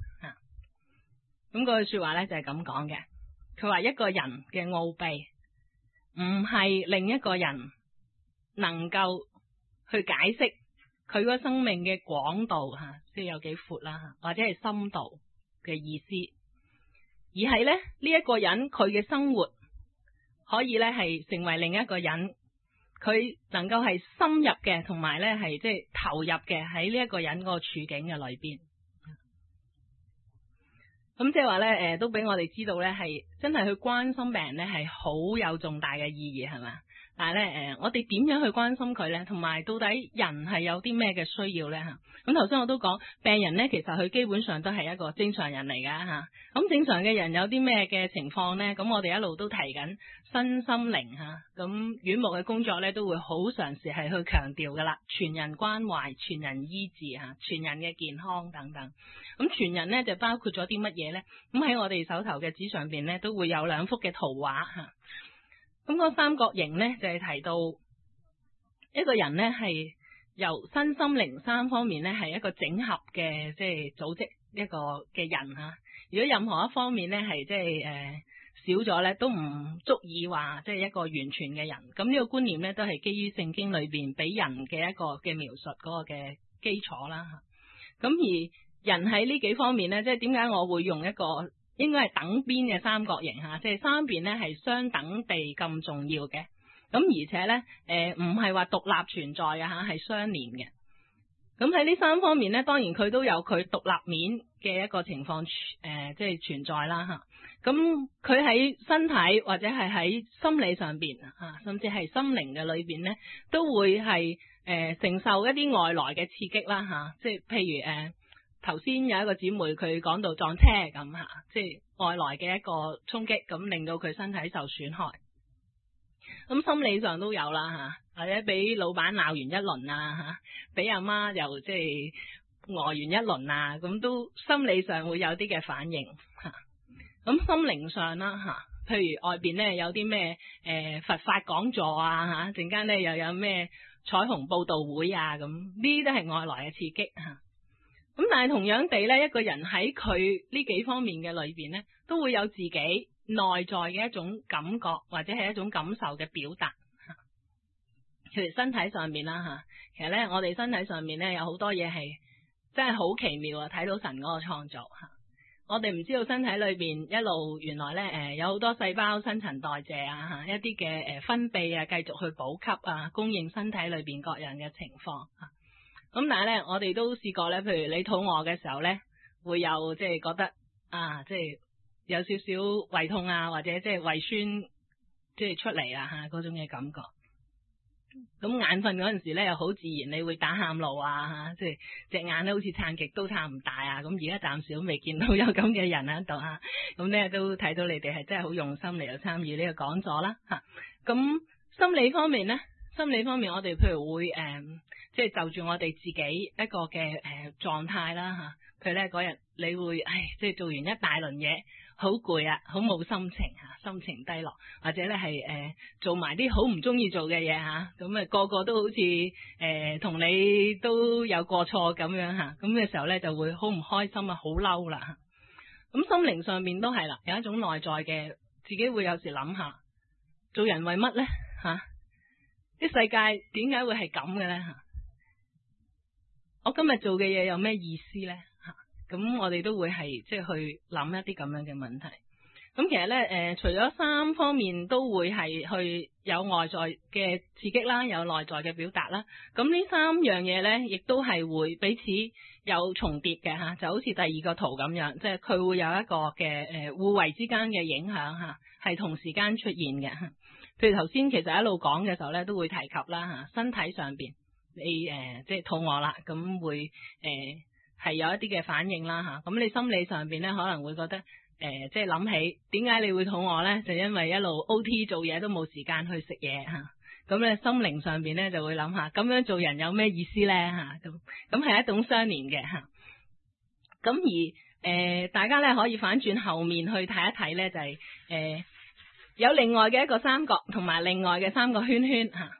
咁嗰句說話咧就係咁講嘅。佢話一個人嘅奧秘唔係另一個人能夠去解釋佢個生命嘅廣度即係有幾闊啦，或者係深度嘅意思，而係咧呢一個人佢嘅生活可以咧係成為另一個人，佢能夠係深入嘅，同埋咧係即係投入嘅喺呢一個人個處境嘅裏邊。咁即係話咧，都俾我哋知道咧，係真係去關心病人咧係好有重大嘅意義，係咪？但係咧，我哋點樣去關心佢咧？同埋到底人係有啲咩嘅需要咧？吓，咁頭先我都講，病人咧其實佢基本上都係一個正常人嚟噶吓。咁正常嘅人有啲咩嘅情況咧？咁我哋一路都提緊身心靈吓，咁院牧嘅工作咧都會好嘗試係去強調噶啦，全人關懷、全人醫治吓、全人嘅健康等等。咁全人咧就包括咗啲乜嘢咧？咁喺我哋手頭嘅紙上邊咧都會有兩幅嘅圖畫吓。咁個三角形咧就係提到一個人咧係由身心靈三方面咧係一個整合嘅即係組織一個嘅人吓。如果任何一方面咧係即係少咗咧，都唔足以話即係一個完全嘅人。咁呢個觀念咧都係基於聖經裏邊俾人嘅一個嘅描述嗰個嘅基礎啦吓。咁而人喺呢幾方面咧，即係點解我會用一個應該係等邊嘅三角形吓，即係三邊咧係相等地咁重要嘅。咁而且咧，唔係話獨立存在嘅吓，係相連嘅。咁喺呢三方面咧，當然佢都有佢獨立面嘅一個情況，即係存在啦吓。咁佢喺身體或者係喺心理上邊吓，甚至係心靈嘅裏邊咧，都會係承受一啲外來嘅刺激啦吓。即係譬如頭先有一個姊妹佢講到撞車咁吓，即係外來嘅一個衝擊，咁令到佢身體受損害。咁心理上都有啦吓，或者俾老闆鬧完一輪啊吓，俾阿媽又即係餓完一輪啊，咁都心理上會有啲嘅反應吓。咁心靈上啦吓，譬如外邊咧有啲咩佛法講座啊吓，陣間咧又有咩彩虹佈道會啊，咁呢啲都係外來嘅刺激吓。咁但係同樣地咧，一個人喺佢呢幾方面嘅裏邊咧，都會有自己內在嘅一種感覺或者係一種感受嘅表達。譬如身體上面啦吓，其實咧我哋身體上面咧有好多嘢係真係好奇妙啊！睇到神嗰個創造吓，我哋唔知道身體裏邊一路原來咧有好多細胞新陳代謝啊吓，一啲嘅分泌啊，繼續去補給啊，供應身體裏邊各樣嘅情況吓。咁但係咧，我哋都試過咧，譬如你肚餓嘅時候咧，會有即係覺得啊，即係有少少胃痛啊，或者即係胃酸即係出嚟啊吓嗰種嘅感覺。咁眼瞓嗰陣時咧，又好自然，你會打喊路啊吓，即係隻眼咧好似撐極都撐唔大啊。咁而家暫時都未見到有咁嘅人喺度吓，咁咧都睇到你哋係真係好用心嚟到參與呢個講座啦吓。咁心理方面咧，我哋譬如會即係就住我哋自己一個嘅狀態啦吓。譬如咧嗰日你會即係做完一大輪嘢，好攰啊，好冇心情吓，心情低落，或者咧係做埋啲好唔中意做嘅嘢吓，咁個個都好似同你都有過錯咁樣吓，咁嘅時候咧就會好唔開心啊，好嬲啦。咁心靈上面都係啦，有一種內在嘅，自己會有時諗下，做人為乜咧吓？啲世界點解會係咁嘅咧吓？我今日做嘅嘢有咩意思咧吓？咁我哋都會係即係去諗一啲咁樣嘅問題。咁其實咧除咗三方面都會係去有外在嘅刺激啦，有內在嘅表達啦。咁呢三樣嘢咧，亦都係會彼此有重疊嘅吓，就好似第二個圖咁樣，即係佢會有一個嘅互為之間嘅影響吓，係同時間出現嘅。譬如頭先其實一路講嘅時候咧，都會提及啦吓，身體上邊你即係肚餓啦，咁會係有一啲嘅反應啦吓。咁你心理上邊咧可能會覺得即係諗起點解你會肚餓咧？就因為一路 OT 做嘢都冇時間去食嘢吓。咁咧心靈上邊咧就會諗下，咁樣做人有咩意思咧吓？咁係一種相連嘅吓。咁而大家咧可以反轉後面去睇一睇咧，就係有另外嘅一個三角同埋另外嘅三個圈圈吓。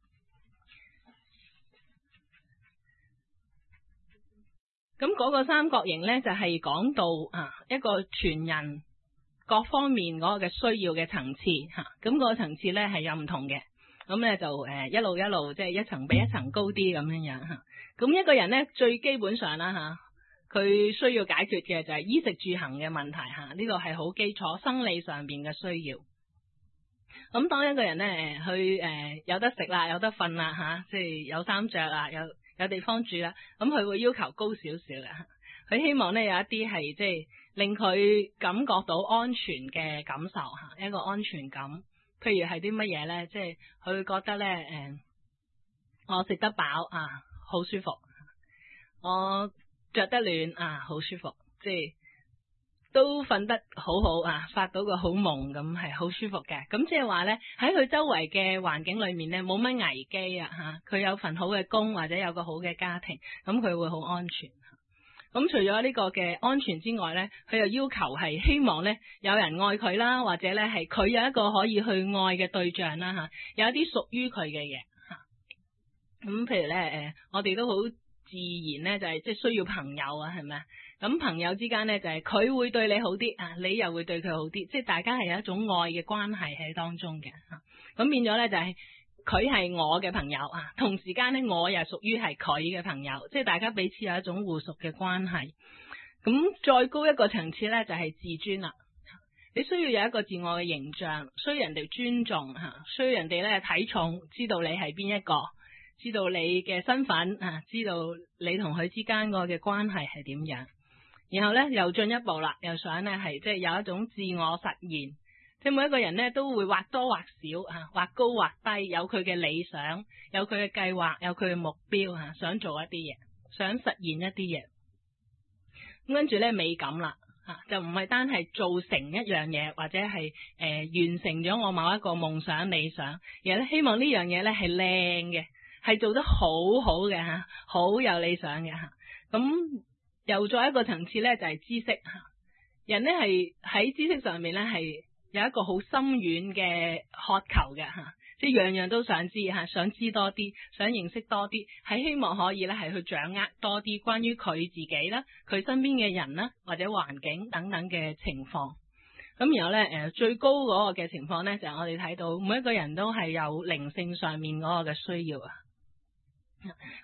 咁嗰個三角形咧就係講到一個全人各方面嗰個嘅需要嘅層次吓。咁嗰個層次咧係有唔同嘅。咁咧就一路即係一層比一層高啲咁樣樣吓。咁一個人咧最基本上啦吓，佢需要解決嘅就係衣食住行嘅問題吓。呢個係好基礎生理上邊嘅需要。咁當一個人咧去有得食啦，有得瞓啦吓，即係有衫着啦，有地方住啦，咁佢會要求高少少嘅。佢希望咧有一啲係即係令佢感覺到安全嘅感受吓，一個安全感。譬如係啲乜嘢咧？即係佢會覺得咧我食得飽好舒服，我着得暖好舒服，即係都瞓得好好發到個好夢咁，係好舒服嘅。咁即係話咧喺佢周圍嘅環境裏面咧冇乜危機佢有份好嘅工或者有個好嘅家庭，咁佢會好安全。咁除咗呢個嘅安全之外咧，佢又要求係希望咧有人愛佢啦，或者咧係佢有一個可以去愛嘅對象啦有一啲屬於佢嘅嘢咁譬如咧我哋都好自然咧就係即係需要朋友係咪啊？咁朋友之間咧就係佢會對你好啲你又會對佢好啲，即係大家係有一種愛嘅關係喺當中嘅咁變咗咧就係佢係我嘅朋友同時間咧我又屬於係佢嘅朋友，即係大家彼此有一種互屬嘅關係。咁再高一個層次咧就係自尊啦。你需要有一個自我嘅形象，需要人哋尊重需要人哋咧睇重，知道你係邊一個，知道你嘅身份知道你同佢之間個嘅關係係點樣。然後咧又進一步啦，又想咧係即係有一種自我實現。即係每一個人咧都會或多或少或高或低，有佢嘅理想，有佢嘅計劃，有佢嘅目標想做一啲嘢，想實現一啲嘢。咁跟住咧美感啦就唔係單係做成一樣嘢，或者係完成咗我某一個夢想理想，而係咧希望呢樣嘢咧係靚嘅，係做得好好嘅好有理想嘅咁又再一個層次咧就係知識人咧係喺知識上面咧係有一個好深遠嘅渴求嘅即係樣樣都想知想知多啲，想認識多啲，係希望可以咧係去掌握多啲關於佢自己啦，佢身邊嘅人啦，或者環境等等嘅情況。咁然後咧最高嗰個嘅情況咧就係我哋睇到每一個人都係有靈性上面嗰個嘅需要咁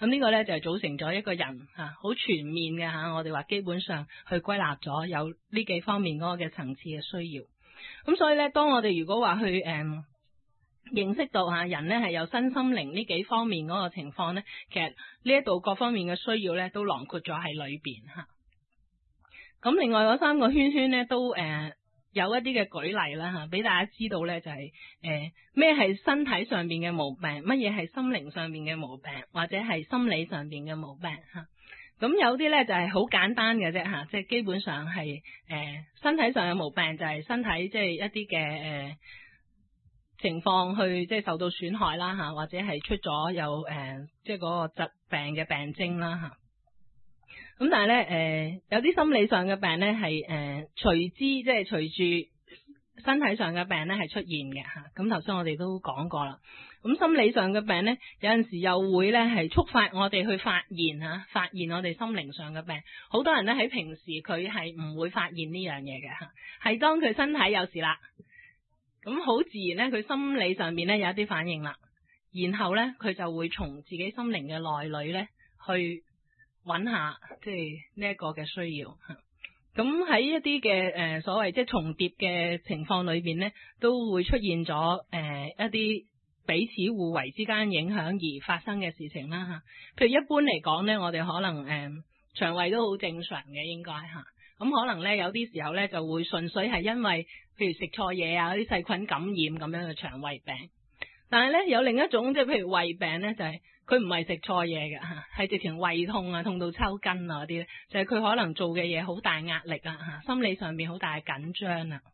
咁呢個咧就係組成咗一個人好全面嘅我哋話基本上去歸納咗有呢幾方面嗰個嘅層次嘅需要。咁所以咧，當我哋如果話去認識到人咧係有身心靈呢幾方面嗰個情況咧，其實呢一度各方面嘅需要咧都囊括咗喺裏邊吓。咁另外嗰3個圈圈咧都有一啲嘅舉例啦吓，俾大家知道咧就係咩係身體上邊嘅毛病，乜嘢係心靈上邊嘅毛病，或者係心理上邊嘅毛病吓。咁有啲咧就係好簡單嘅啫吓，即係基本上係身體上嘅毛病就係身體即係一啲嘅情況去即係受到損害啦吓，或者係出咗有即係嗰個疾病嘅病徵啦吓。咁但係咧有啲心理上嘅病咧係隨之即係隨住身體上嘅病咧係出現嘅吓。咁頭先我哋都講過啦。咁心理上嘅病咧有陣時又會咧係觸發我哋去發現我哋心靈上嘅病。好多人咧喺平時佢係唔會發現呢樣嘢嘅吓，係當佢身體有事啦，咁好自然咧佢心理上面咧有一啲反應啦，然後咧佢就會從自己心靈嘅內裏咧去揾下即係呢一個嘅需要。咁喺一啲嘅所謂即係重疊嘅情況裏邊咧，都會出現咗一啲彼此互為之間影響而發生嘅事情啦吓。譬如一般嚟講咧，我哋可能腸胃都好正常嘅應該吓。咁可能咧有啲時候咧就會純粹係因為譬如食錯嘢啊，嗰啲細菌感染咁樣嘅腸胃病。但係咧有另一種即係譬如胃病咧，就係佢唔係食錯嘢嘅吓，係直情胃痛啊，痛到抽筋啊嗰啲咧，就係佢可能做嘅嘢好大壓力啊吓，心理上邊好大緊張啊。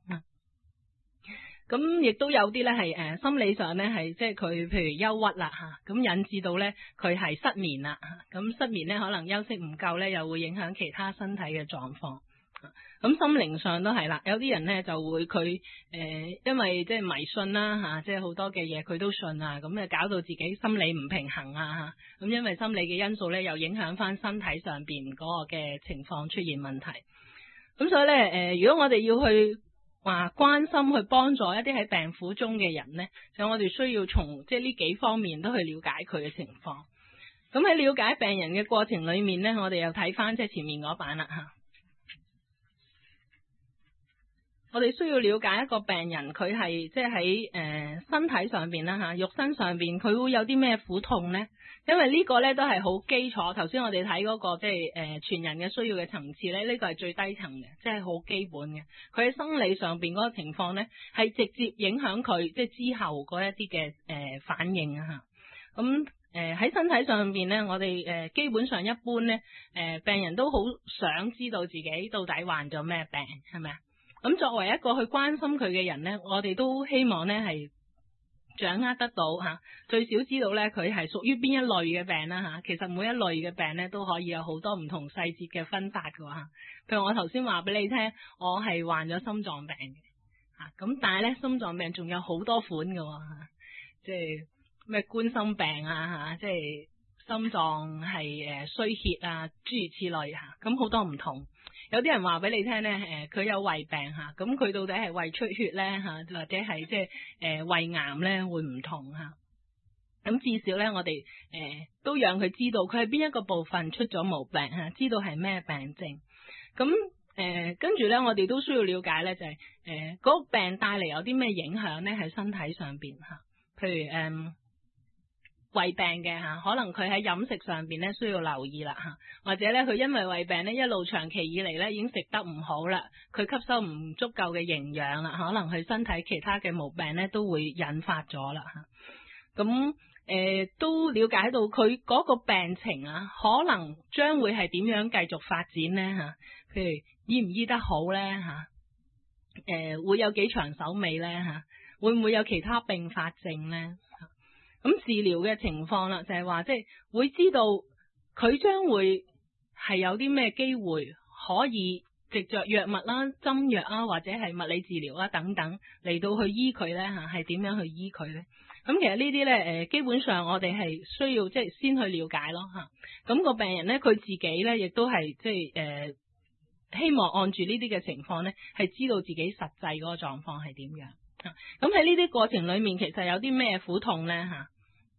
咁亦都有啲咧係心理上咧係即係佢譬如憂鬱啦吓，咁引致到咧佢係失眠啦。咁失眠咧可能休息唔夠咧，又會影響其他身體嘅狀況。咁心靈上都係啦，有啲人咧就會佢因為即係迷信啦吓，即係好多嘅嘢佢都信啊，咁搞到自己心理唔平衡啊吓，咁因為心理嘅因素咧又影響翻身體上邊嗰個嘅情況出現問題。咁所以咧如果我哋要去話關心去幫助一啲喺病苦中嘅人咧，就我哋需要從即係呢幾方面都去了解佢嘅情況。咁喺了解病人嘅過程裏面咧，我哋又睇翻即係前面嗰版啦吓。我哋需要了解一個病人，佢係即係喺身體上邊啦吓，肉身上邊佢會有啲咩苦痛呢？因為呢個咧都係好基礎。頭先我哋睇嗰個即係全人嘅需要嘅層次咧，呢個係最低層嘅，即係好基本嘅。佢喺生理上邊嗰個情況咧，係直接影響佢即係之後嗰一啲嘅反應啊吓。咁喺身體上邊咧，我哋基本上一般咧病人都好想知道自己到底患咗咩病，係咪啊？咁作為一個去關心佢嘅人咧，我哋都希望咧係掌握得到吓，最少知道咧佢係屬於邊一類嘅病啦吓。其實每一類嘅病咧都可以有好多唔同細節嘅分法㗎吓。譬如我頭先話俾你聽，我係患咗心臟病嘅吓，咁但係咧心臟病仲有好多款㗎吓，即係咩冠心病啊吓，即係心臟係衰竭啊，諸如此類吓，咁好多唔同。有啲人話俾你聽咧，佢有胃病吓，咁佢到底係胃出血咧吓，或者係即係胃癌咧會唔同吓。咁至少咧，我哋都讓佢知道佢係邊一個部分出咗毛病吓，知道係咩病症。咁跟住咧，我哋都需要了解咧，就係嗰個病帶嚟有啲咩影響咧喺身體上邊吓，譬如胃病嘅吓，可能佢喺飲食上邊咧需要留意啦吓，或者咧佢因為胃病咧一路長期以嚟咧已經食得唔好啦，佢吸收唔足夠嘅營養啦，可能佢身體其他嘅毛病咧都會引發咗啦吓。咁都了解到佢嗰個病情啊，可能將會係點樣繼續發展咧吓？譬如醫唔醫得好咧吓？會有幾長手尾咧吓？會唔會有其他併發症咧？咁治療嘅情況啦，就係話即係會知道佢將會係有啲咩機會可以藉着藥物啦、針藥啊，或者係物理治療啊等等嚟到去醫佢咧吓，係點樣去醫佢咧？咁其實呢啲咧基本上我哋係需要即係先去了解咯吓。咁個病人咧佢自己咧亦都係即係希望按住呢啲嘅情況咧，係知道自己實際嗰個狀況係點樣。咁喺呢啲過程裏面，其實有啲咩苦痛咧吓？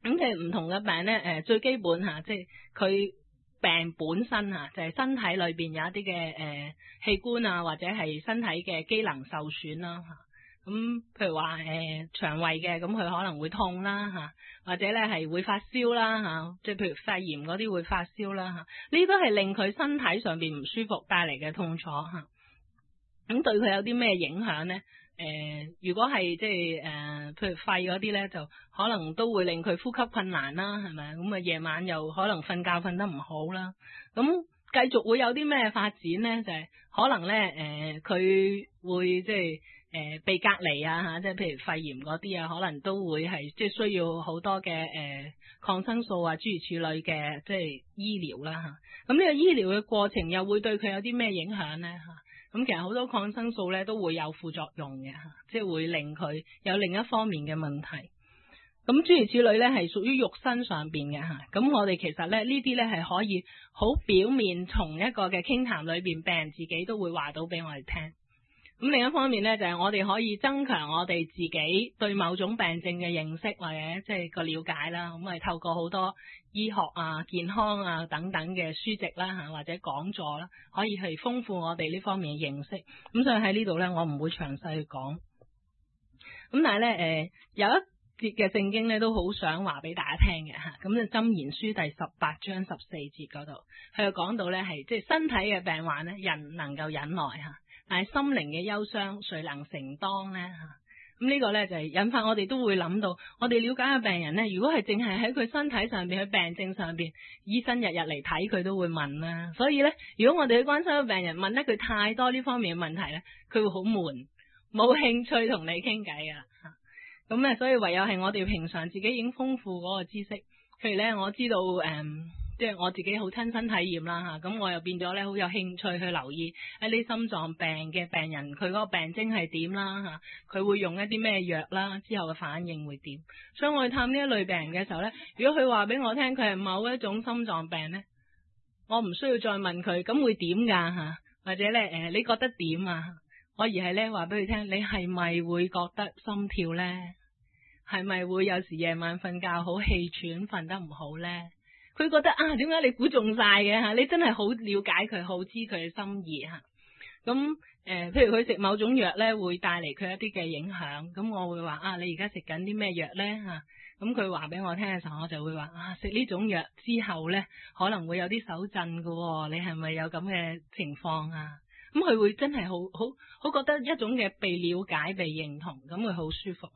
咁其實唔同嘅病咧，最基本嚇，即係佢病本身嚇，就係身體裏邊有一啲嘅器官啊，或者係身體嘅機能受損啦嚇。咁譬如話腸胃嘅，咁佢可能會痛啦嚇，或者咧係會發燒啦嚇，即係譬如肺炎嗰啲會發燒啦嚇，呢啲都係令佢身體上邊唔舒服帶嚟嘅痛楚嚇。咁對佢有啲咩影響咧？如果係即係譬如肺嗰啲咧，就可能都會令佢呼吸困難啦，係咪？咁啊夜晚又可能瞓覺瞓得唔好啦。咁繼續會有啲咩發展咧？就係可能咧佢會即係被隔離啊嚇，即係譬如肺炎嗰啲啊，可能都會係即係需要好多嘅抗生素啊諸如此類嘅即係醫療啦嚇。咁呢個醫療嘅過程又會對佢有啲咩影響咧嚇？咁其實好多抗生素咧都會有副作用嘅，即係會令佢有另一方面嘅問題。咁諸如此類咧係屬於肉身上邊嘅嚇。咁我哋其實咧呢啲咧係可以好表面從一個嘅傾談裏邊，病人自己都會話到俾我哋聽。咁另一方面咧就係我哋可以增強我哋自己對某種病症嘅認識或者即係個了解啦。咁係透過好多醫學啊、健康啊等等嘅書籍啦嚇，或者講座啦，可以去豐富我哋呢方面嘅認識。咁所以喺呢度咧，我唔會詳細去講。咁但係咧有一節嘅聖經咧都好想話俾大家聽嘅嚇。咁就箴言書第18章14節嗰度，佢就講到咧係即係身體嘅病患咧，人能夠忍耐嚇，但係心靈嘅憂傷，誰能承當咧嚇？咁呢個咧就係引發我哋都會諗到，我哋了解嘅病人咧，如果係淨係喺佢身體上邊、佢病症上邊，醫生日日嚟睇佢都會問啦。所以咧，如果我哋去關心個病人，問得佢太多呢方面嘅問題咧，佢會好悶，冇興趣同你傾偈啊。咁咧，所以唯有係我哋平常自己已經豐富嗰個知識。譬如咧，我知道即係我自己好親身體驗啦嚇，咁我又變咗咧好有興趣去留意一啲心臟病嘅病人，佢嗰個病徵係點啦嚇，佢會用一啲咩藥啦，之後嘅反應會點。所以我去探呢一類病人嘅時候咧，如果佢話俾我聽佢係某一種心臟病咧，我唔需要再問佢咁會點㗎嚇，或者咧你覺得點啊？我而係咧話俾佢聽，你係咪會覺得心跳咧？係咪會有時夜晚瞓覺好氣喘，瞓得唔好咧？佢覺得啊，點解你估中晒嘅嚇？你真係好了解佢，好知佢嘅心意嚇。咁譬如佢食某種藥咧，會帶嚟佢一啲嘅影響。咁我會話啊，你而家食緊啲咩藥咧嚇？咁佢話俾我聽嘅時候，我就會話啊，食呢種藥之後咧，可能會有啲手震㗎喎。你係咪有咁嘅情況啊？咁佢會真係好覺得一種嘅被了解、被認同，咁會好舒服。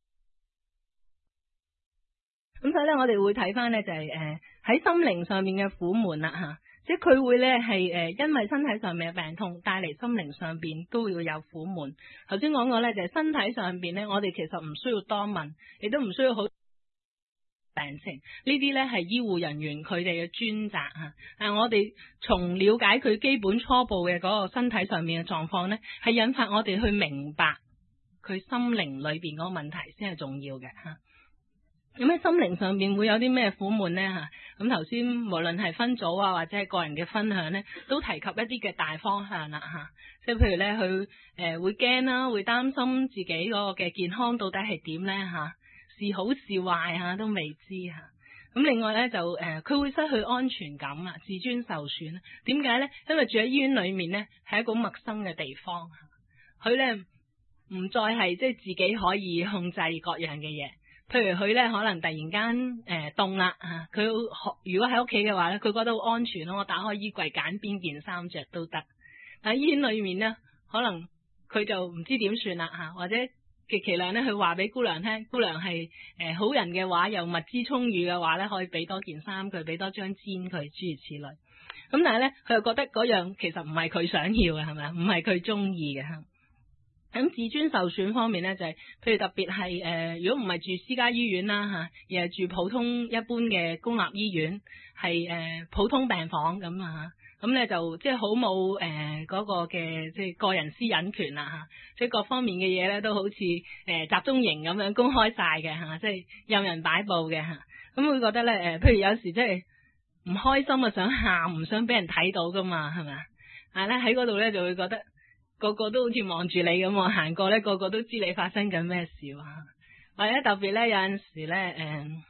咁所以咧，我哋會睇翻咧就係喺心靈上面嘅苦悶啦嚇，即係佢會咧係因為身體上面嘅病痛帶嚟心靈上邊都會有苦悶。頭先講過咧，就係身體上邊咧，我哋其實唔需要多問，亦都唔需要好病情，呢啲咧係醫護人員佢哋嘅專責嚇。但係我哋從了解佢基本初步嘅嗰個身體上面嘅狀況咧，係引發我哋去明白佢心靈裏邊嗰個問題先係重要嘅嚇。咁喺心靈上面會有啲咩苦悶咧嚇？咁頭先無論係分組啊，或者係個人嘅分享咧，都提及一啲嘅大方向啦嚇。即係譬如咧，佢會驚啦，會擔心自己嗰個嘅健康到底係點咧嚇？是好是壞嚇都未知嚇。咁另外咧就佢會失去安全感啊，自尊受損。點解咧？因為住喺醫院裏面咧係一個陌生嘅地方，佢咧唔再係即係自己可以控制各樣嘅嘢。譬如佢咧可能突然間凍啦嚇，佢如果喺屋企嘅話咧，佢覺得好安全咯。我打開衣櫃揀邊件衫着都得。但係醫院裏面咧，可能佢就唔知點算啦嚇，或者極其量咧，佢話俾姑娘聽，姑娘係好人嘅話，又物資充裕嘅話咧，可以俾多件衫佢，俾多張氈佢，諸如此類。咁但係咧，佢又覺得嗰樣其實唔係佢想要嘅，係咪啊？唔係佢中意嘅嚇。咁自尊受損方面咧，就係譬如特別係如果唔係住私家醫院啦嚇，而係住普通一般嘅公立醫院，係普通病房咁啊嚇，咁咧就即係好冇嗰個嘅即係個人私隱權啦嚇，即係各方面嘅嘢咧都好似集中營咁樣公開晒嘅嚇，即係任人擺佈嘅嚇，咁會覺得咧譬如有時即係唔開心啊，想喊，唔想俾人睇到噶嘛，係咪啊？但係咧喺嗰度咧就會覺得，個個都好似望住你咁，行過咧個個都知你發生緊咩事啊！或者特別咧有陣時咧，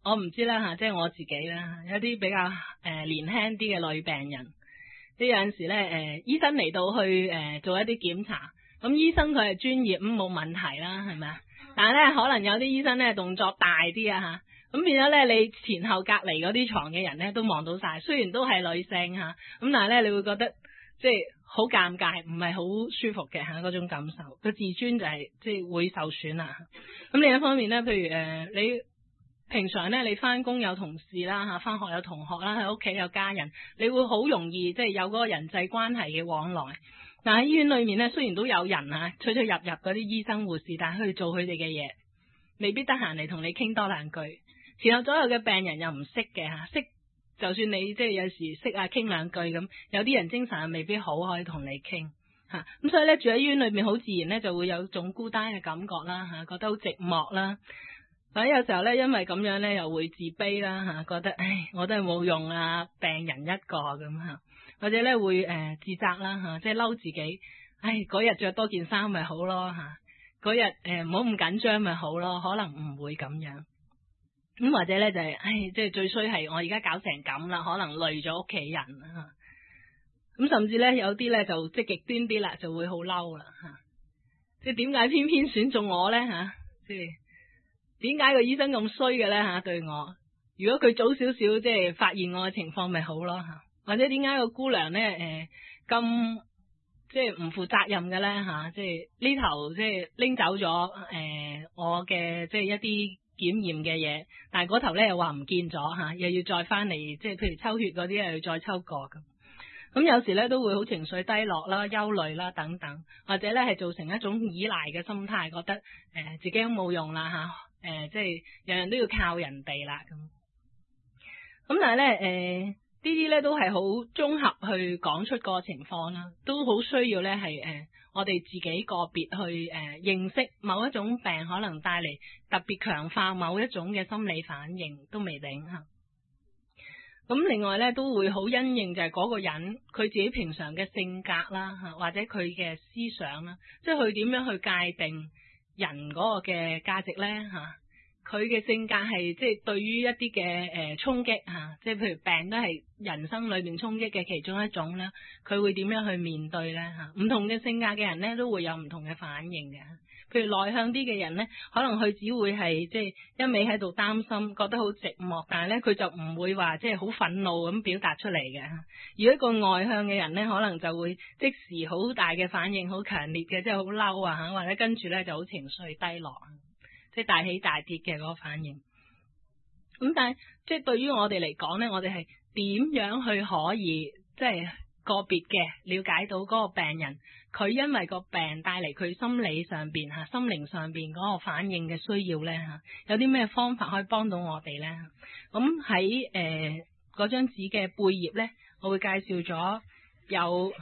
我唔知啦吓，即係我自己啦，有啲比較年輕啲嘅女病人，即係有陣時咧醫生嚟到去做一啲檢查，咁醫生佢係專業咁冇問題啦，係咪啊？但係咧可能有啲醫生咧動作大啲啊吓，咁變咗咧你前後隔離嗰啲床嘅人咧都望到晒，雖然都係女性吓，咁但係咧你會覺得即係好尷尬，唔係好舒服嘅吓嗰種感受，個自尊就係即係會受損啦。咁另一方面咧，譬如你平常咧你翻工有同事啦吓，翻學有同學啦，喺屋企有家人，你會好容易即係有嗰個人際關係嘅往來。但喺醫院裏面咧，雖然都有人啊出出入入嗰啲醫生護士，但係去做佢哋嘅嘢，未必得閒嚟同你傾多兩句。前後左右嘅病人又唔識嘅吓，識就算你即係有時識啊傾兩句咁，有啲人精神又未必好可以同你傾吓。咁所以咧住喺醫院裏面好自然咧就會有種孤單嘅感覺啦吓，覺得好寂寞啦。或者有時候咧因為咁樣咧又會自卑啦吓，覺得唉我都係冇用啊，病人一個咁吓。或者咧會自責啦吓，即係嬲自己，唉嗰日着多件衫咪好咯吓，嗰日唔好咁緊張咪好咯，可能唔會咁樣。咁或者咧就係唉即係最衰係我而家搞成咁啦，可能累咗屋企人啦。咁甚至咧有啲咧就即係極端啲啦，就會好嬲啦吓，即係點解偏偏選中我咧吓？即係點解個醫生咁衰嘅咧吓對我？如果佢早少少即係發現我嘅情況咪好咯吓？或者點解個姑娘咧咁即係唔負責任嘅咧吓？即係呢頭即係拎走咗我嘅即係一啲檢驗嘅嘢，但係嗰頭咧又話唔見咗吓，又要再翻嚟，即係譬如抽血嗰啲又要再抽過咁。咁有時咧都會好情緒低落啦、憂慮啦等等，或者咧係造成一種依賴嘅心態，覺得自己都冇用啦吓，即係樣樣都要靠人哋啦咁。咁但係咧呢啲咧都係好綜合去講出個情況啦，都好需要咧係我哋自己個別去認識某一種病可能帶嚟特別強化某一種嘅心理反應都未定吓。咁另外咧都會好因應就係嗰個人佢自己平常嘅性格啦吓，或者佢嘅思想啦，即係佢點樣去界定人嗰個嘅價值咧吓。佢嘅性格係即係對於一啲嘅衝擊吓，即係譬如病都係人生裏面衝擊嘅其中一種啦。佢會點樣去面對咧吓？唔同嘅性格嘅人咧都會有唔同嘅反應嘅。譬如內向啲嘅人咧，可能佢只會係即係一味喺度擔心，覺得好寂寞，但係咧佢就唔會話即係好憤怒咁表達出嚟嘅。而一個外向嘅人咧，可能就會即時好大嘅反應，好強烈嘅，即係好嬲啊吓，或者跟住咧就好情緒低落。即係大起大跌嘅嗰個反應，咁但係即係對於我哋嚟講咧，我哋係點樣去可以即係個別嘅了解到嗰個病人，佢因為個病帶嚟佢心理上邊吓、心靈上邊嗰個反應嘅需要咧吓，有啲咩方法可以幫到我哋咧？咁喺嗰張紙嘅背頁咧，我會介紹咗有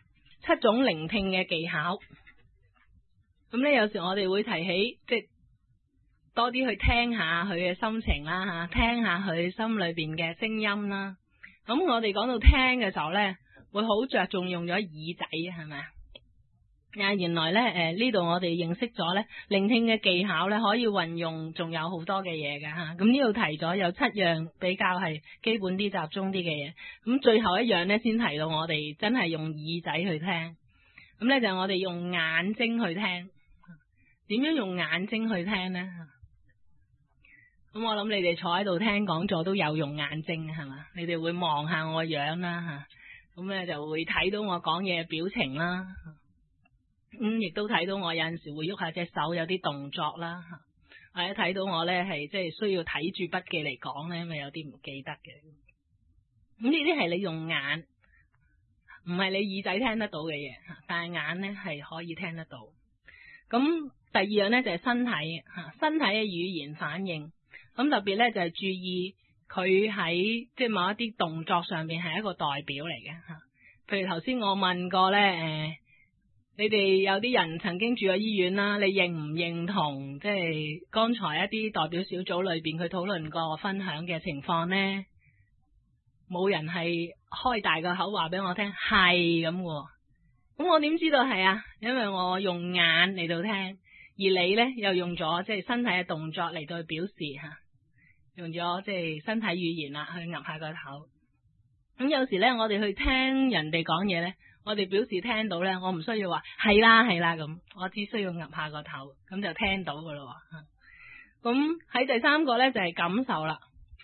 7種聆聽嘅技巧。咁咧有時我哋會提起即係多啲去聽下佢嘅心情啦吓，聽下佢心裏邊嘅聲音啦。咁我哋講到聽嘅時候咧，會好着重用咗耳仔，係咪啊？原來咧呢度我哋認識咗咧聆聽嘅技巧咧，可以運用仲有好多嘅嘢㗎吓。咁呢度提咗有7樣比較係基本啲、集中啲嘅嘢。咁最後一樣咧先提到我哋真係用耳仔去聽。咁咧就係我哋用眼睛去聽。點樣用眼睛去聽咧？咁我諗你哋坐喺度聽講座都有用眼睛係嘛？你哋會望下我樣啦吓，咁咧就會睇到我講嘢嘅表情啦。亦都睇到我有陣時會喐下隻手有啲動作啦，或者睇到我咧係即係需要睇住筆記嚟講咧，因為有啲唔記得嘅。咁呢啲係你用眼，唔係你耳仔聽得到嘅嘢，但係眼咧係可以聽得到。咁第二樣咧就係身體吓，身體嘅語言反應。咁特別咧就係注意佢喺即係某一啲動作上邊係一個代表嚟嘅吓。譬如頭先我問過咧，你哋有啲人曾經住過醫院啦，你認唔認同即係剛才一啲代表小組裏邊佢討論過分享嘅情況呢？冇人係開大個口話俾我聽係咁嘅。咁我點知道係啊？因為我用眼嚟到聽，而你咧又用咗即係身體嘅動作嚟到表示吓。 用咗即係身體語言啦，去岌下個頭。咁有時咧，我哋去聽人哋講嘢咧，我哋表示聽到咧，我唔需要話係啦係啦咁，我只需要岌下個頭，咁就聽到噶咯。咁喺第三個咧就係感受啦。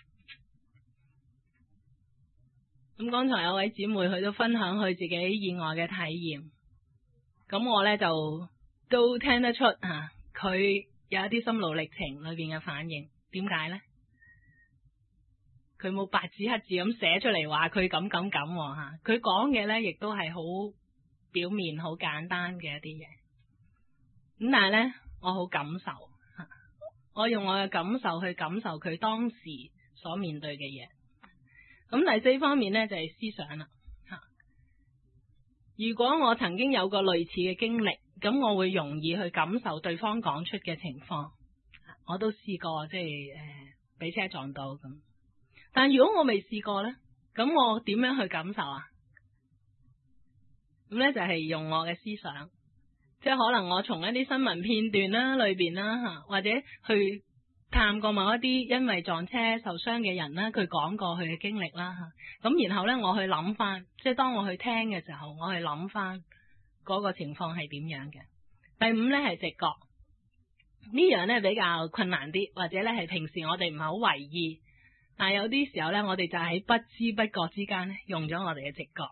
咁剛才有位姊妹佢都分享佢自己意外嘅體驗，咁我咧就都聽得出佢有一啲心路歷程裏邊嘅反應。點解咧？佢冇白紙黑字咁寫出嚟話佢咁吓，佢講嘅咧亦都係好表面、好簡單嘅一啲嘢。咁但係咧，我好感受，我用我嘅感受去感受佢當時所面對嘅嘢。咁第四方面咧就係思想啦。如果我曾經有過類似嘅經歷，咁我會容易去感受對方講出嘅情況。我都試過即係俾車撞到咁。但如果我未試過咧，咁我點樣去感受啊？咁咧就係用我嘅思想，即係可能我從一啲新聞片段啦裏邊啦或者去探過某一啲因為撞車受傷嘅人啦，佢講過佢嘅經歷啦咁然後咧我去諗翻，即係當我去聽嘅時候，我去諗翻嗰個情況係點樣嘅。第五咧係直覺，呢樣咧比較困難啲，或者咧係平時我哋唔係好為意。但係有啲時候咧，我哋就喺不知不覺之間咧，用咗我哋嘅直覺。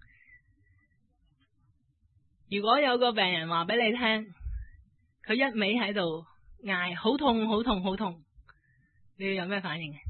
如果有個病人話俾你聽，佢一味喺度嗌好痛好痛好痛，你要有咩反應？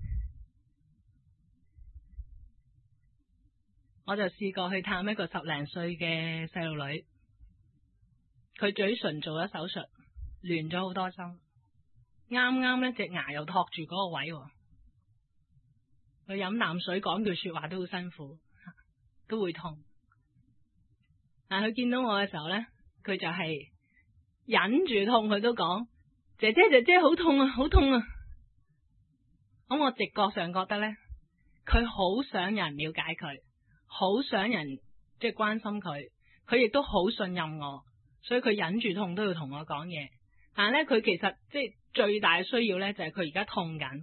我就試過去探一個10零歲嘅細路女，佢嘴唇做咗手術，亂咗好多針，啱啱咧隻牙又托住嗰個位。佢飲啖水講句說話都好辛苦，都會痛。但係佢見到我嘅時候咧，佢就係忍住痛，佢都講姐姐姐姐好痛啊好痛啊。咁我直覺上覺得咧，佢好想人了解佢，好想人即係關心佢，佢亦都好信任我，所以佢忍住痛都要同我講嘢。但係咧，佢其實即係最大需要咧就係佢而家痛緊。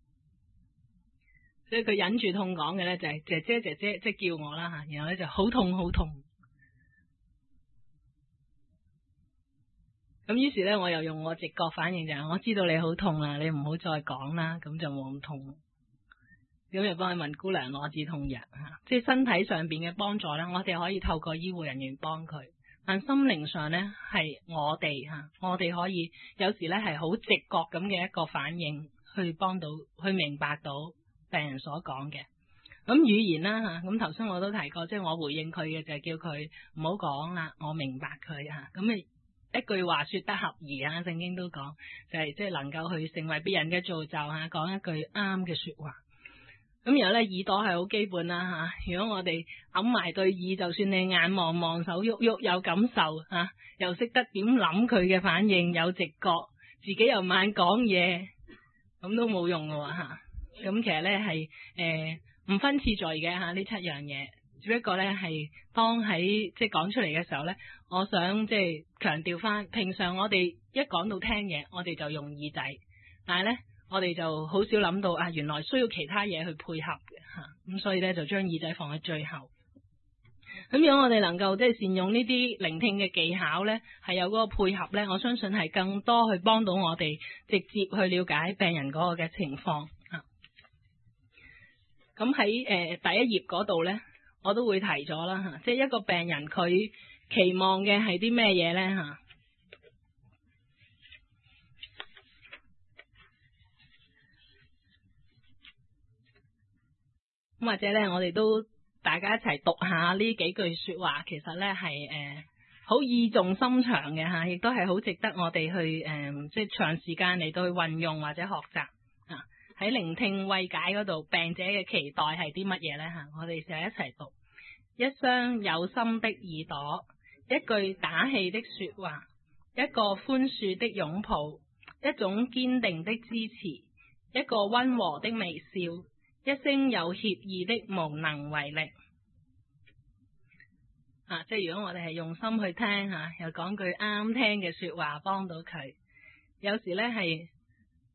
所以佢忍住痛講嘅咧就係姐姐姐姐，即係叫我啦吓，然後咧就好痛好痛。咁於是咧我又用我直覺反應就係我知道你好痛啦，你唔好再講啦，咁就冇咁痛。咁就幫佢問姑娘攞止痛藥吓，即係身體上邊嘅幫助咧，我哋可以透過醫護人員幫佢，但心靈上咧係我哋吓，我哋可以有時咧係好直覺咁嘅一個反應去幫到，去明白到病人所講嘅。咁語言啦吓，咁頭先我都提過，即係我回應佢嘅就係叫佢唔好講啦，我明白佢吓。咁一句話說得合宜啊，聖經都講就係即係能夠去成為別人嘅造就吓，講一句啱嘅說話。咁然後咧耳朵係好基本啦吓，如果我哋揞埋對耳，就算你眼望望手喐喐有感受吓，又識得點諗佢嘅反應，有直覺，自己又猛講嘢，咁都冇用㗎吓。咁其實咧係唔分次序嘅吓，呢7樣嘢，只不過咧係當喺即係講出嚟嘅時候咧，我想即係強調翻，平常我哋一講到聽嘢，我哋就用耳仔，但係咧我哋就好少諗到原來需要其他嘢去配合嘅吓，咁所以咧就將耳仔放喺最後。咁如果我哋能夠即係善用呢啲聆聽嘅技巧咧，係有嗰個配合咧，我相信係更多去幫到我哋直接去了解病人嗰個嘅情況。咁喺第一頁嗰度咧，我都會提咗啦吓，即係一個病人佢期望嘅係啲咩嘢咧吓？咁或者咧，我哋都大家一齊讀下呢幾句說話，其實咧係好意重心長嘅吓，亦都係好值得我哋去即係長時間嚟到去運用或者學習。喺聆聽慰解嗰度，病者嘅期待係啲乜嘢呢？吓，我哋就一齊讀：一雙有心的耳朵，一句打氣的說話，一個寬恕的擁抱，一種堅定的支持，一個溫和的微笑，一聲有歉意的無能為力。即係如果我哋係用心去聽吓，又講句啱聽嘅說話，幫到佢。有時呢係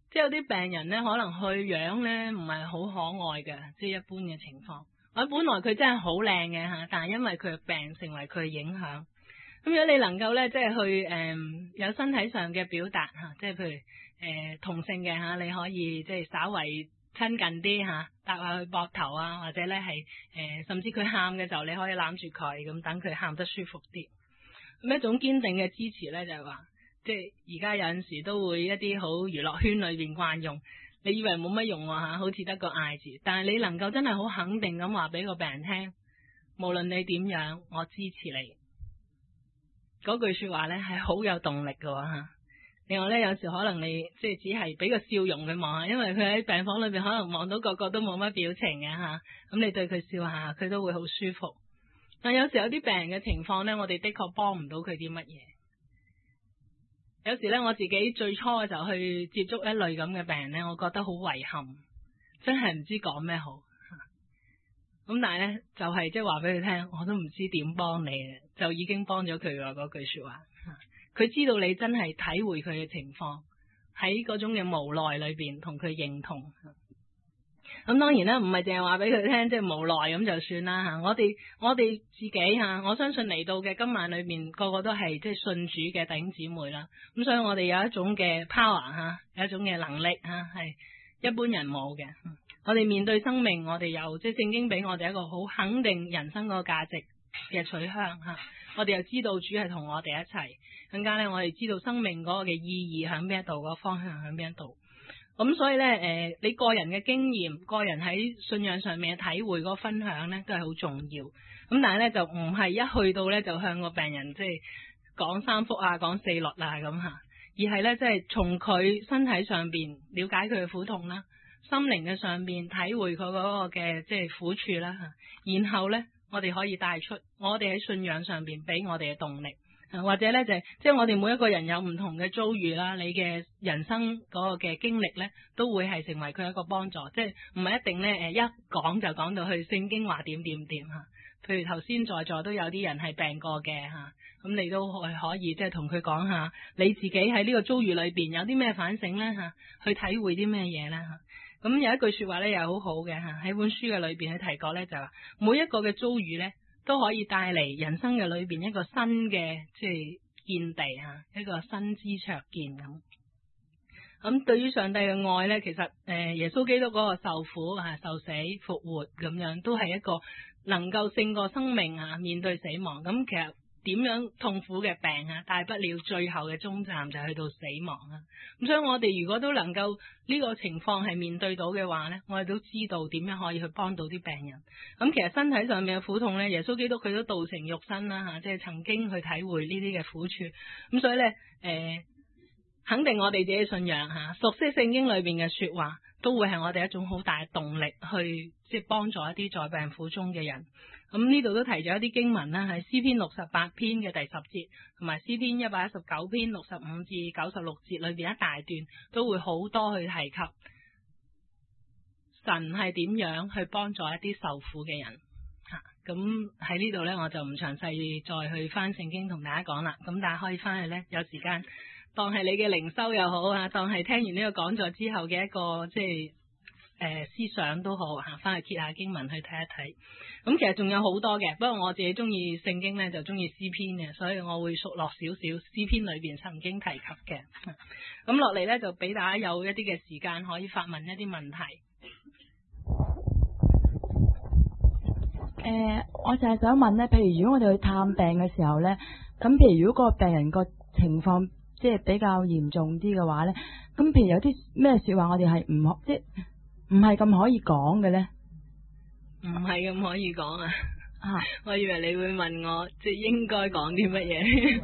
即係有啲病人咧，可能佢樣咧唔係好可愛嘅，即係一般嘅情況。或者本來佢真係好靚嘅嚇，但係因為佢嘅病成為佢嘅影響。咁如果你能夠咧，即係去有身體上嘅表達嚇，即係譬如同性嘅嚇，你可以即係稍為親近啲嚇，搭下佢膊頭啊，或者咧係甚至佢喊嘅時候，你可以攬住佢，咁等佢喊得舒服啲。咁一種堅定嘅支持咧，就係話，即係而家有陣時都會一啲好娛樂圈裏邊慣用，你以為冇乜用嚇，好似得個嗌字，但係你能夠真係好肯定咁話俾個病人聽，無論你點樣，我支持你。嗰句說話咧係好有動力嘅嚇。另外咧，有時可能你即係只係俾個笑容佢望下，因為佢喺病房裏邊可能望到個個都冇乜表情嘅嚇，咁你對佢笑下，佢都會好舒服。但有時有啲病人嘅情況咧，我哋的確幫唔到佢啲乜嘢。有時咧，我自己最初嘅時候去接觸一類咁嘅病人咧，我覺得好遺憾，真係唔知講咩好。咁但係咧，就係即係話俾佢聽，我都唔知點幫你嘅，就已經幫咗佢㗎嗰句說話。佢知道你真係體會佢嘅情況，喺嗰種嘅無奈裏邊同佢認同。咁當然啦，唔係淨係話俾佢聽，即係無奈咁就算啦吓。我哋自己吓，我相信嚟到嘅今晚裏邊個個都係即係信主嘅弟兄姊妹啦。咁所以我哋有一種嘅 power 吓，有一種嘅能力吓，係一般人冇嘅。我哋面對生命，我哋有即係聖經俾我哋一個好肯定人生個價值嘅取向吓。我哋又知道主係同我哋一齊，更加咧我哋知道生命嗰個嘅意義喺邊一度，個方向喺邊一度。咁所以咧，你個人嘅經驗，個人喺信仰上面嘅體會，嗰個分享咧，都係好重要。咁但係咧，就唔係一去到咧就向個病人即係講三福啊，講四律啊咁吓，而係咧即係從佢身體上邊了解佢嘅苦痛啦，心靈嘅上邊體會佢嗰個嘅即係苦處啦吓，然後咧我哋可以帶出我哋喺信仰上邊俾我哋嘅動力。或者咧就係即係我哋每一個人有唔同嘅遭遇啦，你嘅人生嗰個嘅經歷咧，都會係成為佢一個幫助，即係唔係一定咧一講就講到去聖經話點點點吓。譬如頭先在座都有啲人係病過嘅吓，咁你都係可以即係同佢講下你自己喺呢個遭遇裏邊有啲咩反省咧吓，去體會啲咩嘢咧吓。咁有一句說話咧又好好嘅吓，喺本書嘅裏邊去提過咧就話每一個嘅遭遇咧，都可以帶嚟人生嘅裏邊一個新嘅即係見地吓，一個新知灼見咁。咁對於上帝嘅愛咧，其實耶穌基督嗰個受苦吓、受死、復活咁樣，都係一個能夠勝過生命啊，面對死亡。咁其實點樣痛苦嘅病啊，大不了最後嘅終站就去到死亡啦。咁所以我哋如果都能夠呢個情況係面對到嘅話呢，我哋都知道點樣可以去幫到啲病人。咁其實身體上面嘅苦痛呢，耶穌基督佢都道成肉身啦吓，即係曾經去體會呢啲嘅苦處。咁所以呢，肯定我哋自己信仰吓，熟悉聖經裏邊嘅說話，都會係我哋一種好大嘅動力去即係幫助一啲在病苦中嘅人。咁呢度都提咗一啲經文啦，係詩篇68篇嘅第10節，同埋詩篇119篇65至96節裏邊一大段，都會好多去提及神係點樣去幫助一啲受苦嘅人吓。咁喺呢度呢，我就唔詳細再去翻聖經同大家講啦。咁大家可以翻去呢，有時間當係你嘅靈修又好啊，當係聽完呢個講座之後嘅一個即係思想都好吓，翻去揭下經文去睇一睇。咁其實仲有好多嘅，不過我自己中意聖經咧，就中意詩篇嘅，所以我會熟落少少詩篇裏邊曾經提及嘅。咁落嚟咧，就俾大家有一啲嘅時間可以發問一啲問題。 我就係想問咧，譬如如果我哋去探病嘅時候咧，咁譬如如果個病人個情況即係比較嚴重啲嘅話咧，咁譬如有啲咩說話我哋係即係唔係咁可以講嘅咧？ 唔係咁可以講啊！我以為你會問我，即係應該講啲乜嘢？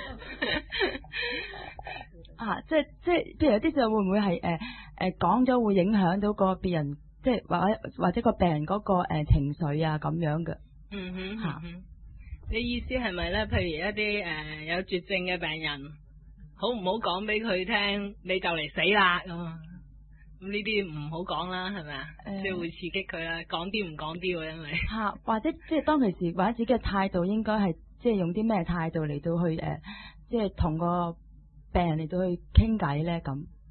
即係譬如有啲就會唔會係講咗會影響到個別人，即係或者個病人嗰個情緒啊咁樣嘅？ 你意思係咪咧？譬如一啲有絕症嘅病人，好唔好講俾佢聽？你就嚟死啦咁。咁呢啲唔好講啦，係咪啊？即係會刺激佢啦，講啲唔講啲喎，因為或者即係當其時或者自己嘅態度應該係即係用啲咩態度嚟到去即係同個病人嚟到去傾偈咧咁。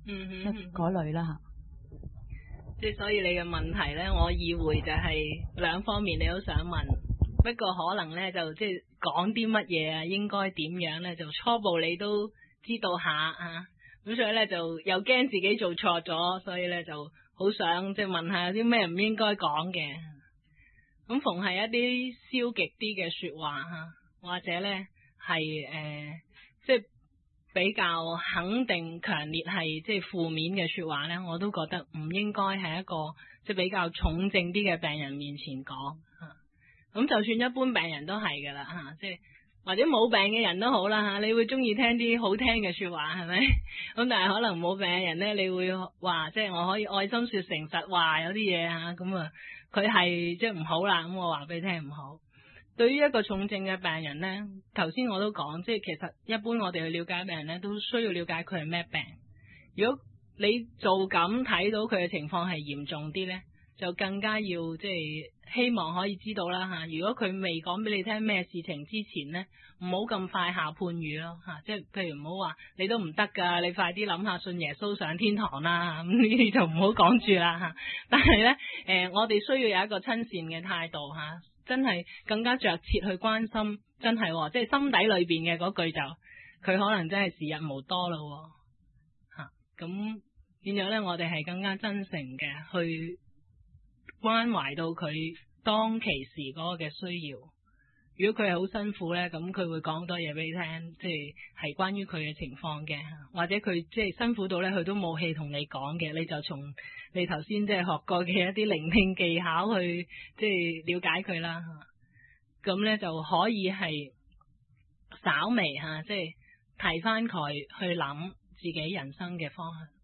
嗯即係嗰類啦嚇。 即係所以你嘅問題咧，我意會就係兩方面你都想問，不過可能咧就即係講啲乜嘢啊，應該點樣咧，就初步你都知道下啊，咁所以咧就又驚自己做錯咗，所以咧就好想即係問下有啲咩唔應該講嘅。咁逢係一啲消極啲嘅說話吓，或者咧係即係比較肯定強烈係即係負面嘅說話咧，我都覺得唔應該係一個即係比較重症啲嘅病人面前講吓。咁就算一般病人都係噶啦吓，即係或者冇病嘅人都好啦吓，你會中意聽啲好聽嘅說話係咪？咁但係可能冇病嘅人咧，你會話即係我可以愛心說誠實話有啲嘢吓，咁啊佢係即係唔好啦，咁我話俾你聽唔好。對於一個重症嘅病人呢，頭先我都講，即係其實一般我哋去了解病人呢，都需要了解佢係咩病。如果你做咁睇到佢嘅情況係嚴重啲呢，就更加要即係希望可以知道啦吓。如果佢未講俾你聽咩事情之前呢，唔好咁快下判語咯吓。即係譬如唔好話你都唔得噶，你快啲諗下信耶穌上天堂啦，咁呢啲就唔好講住啦吓。但係呢，我哋需要有一個親善嘅態度吓。真係更加着切去關心，真係即係心底裏邊嘅嗰句就，佢可能真係時日無多咯吓，咁變咗咧，我哋係更加真誠嘅去關懷到佢當其時嗰個嘅需要。如果佢係好辛苦咧，咁佢會講多嘢俾你聽，即係關於佢嘅情況嘅，或者佢即係辛苦到咧，佢都冇氣同你講嘅，你就從你頭先即係學過嘅一啲聆聽技巧去即係了解佢啦。咁咧就可以係稍微吓，即係提翻佢去諗自己人生嘅方向。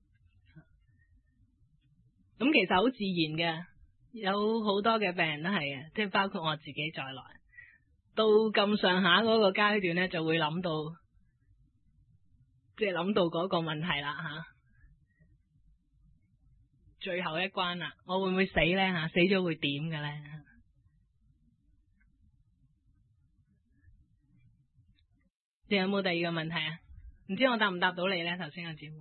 咁其實好自然嘅，有好多嘅病人都係嘅，即係包括我自己在內。到咁上下嗰個階段咧，就會諗到，即係諗到嗰個問題啦吓。最後一關啦，我會唔會死咧吓？死咗會點嘅咧？仲有冇第二個問題啊？唔知我答唔答到你咧？頭先個姊妹。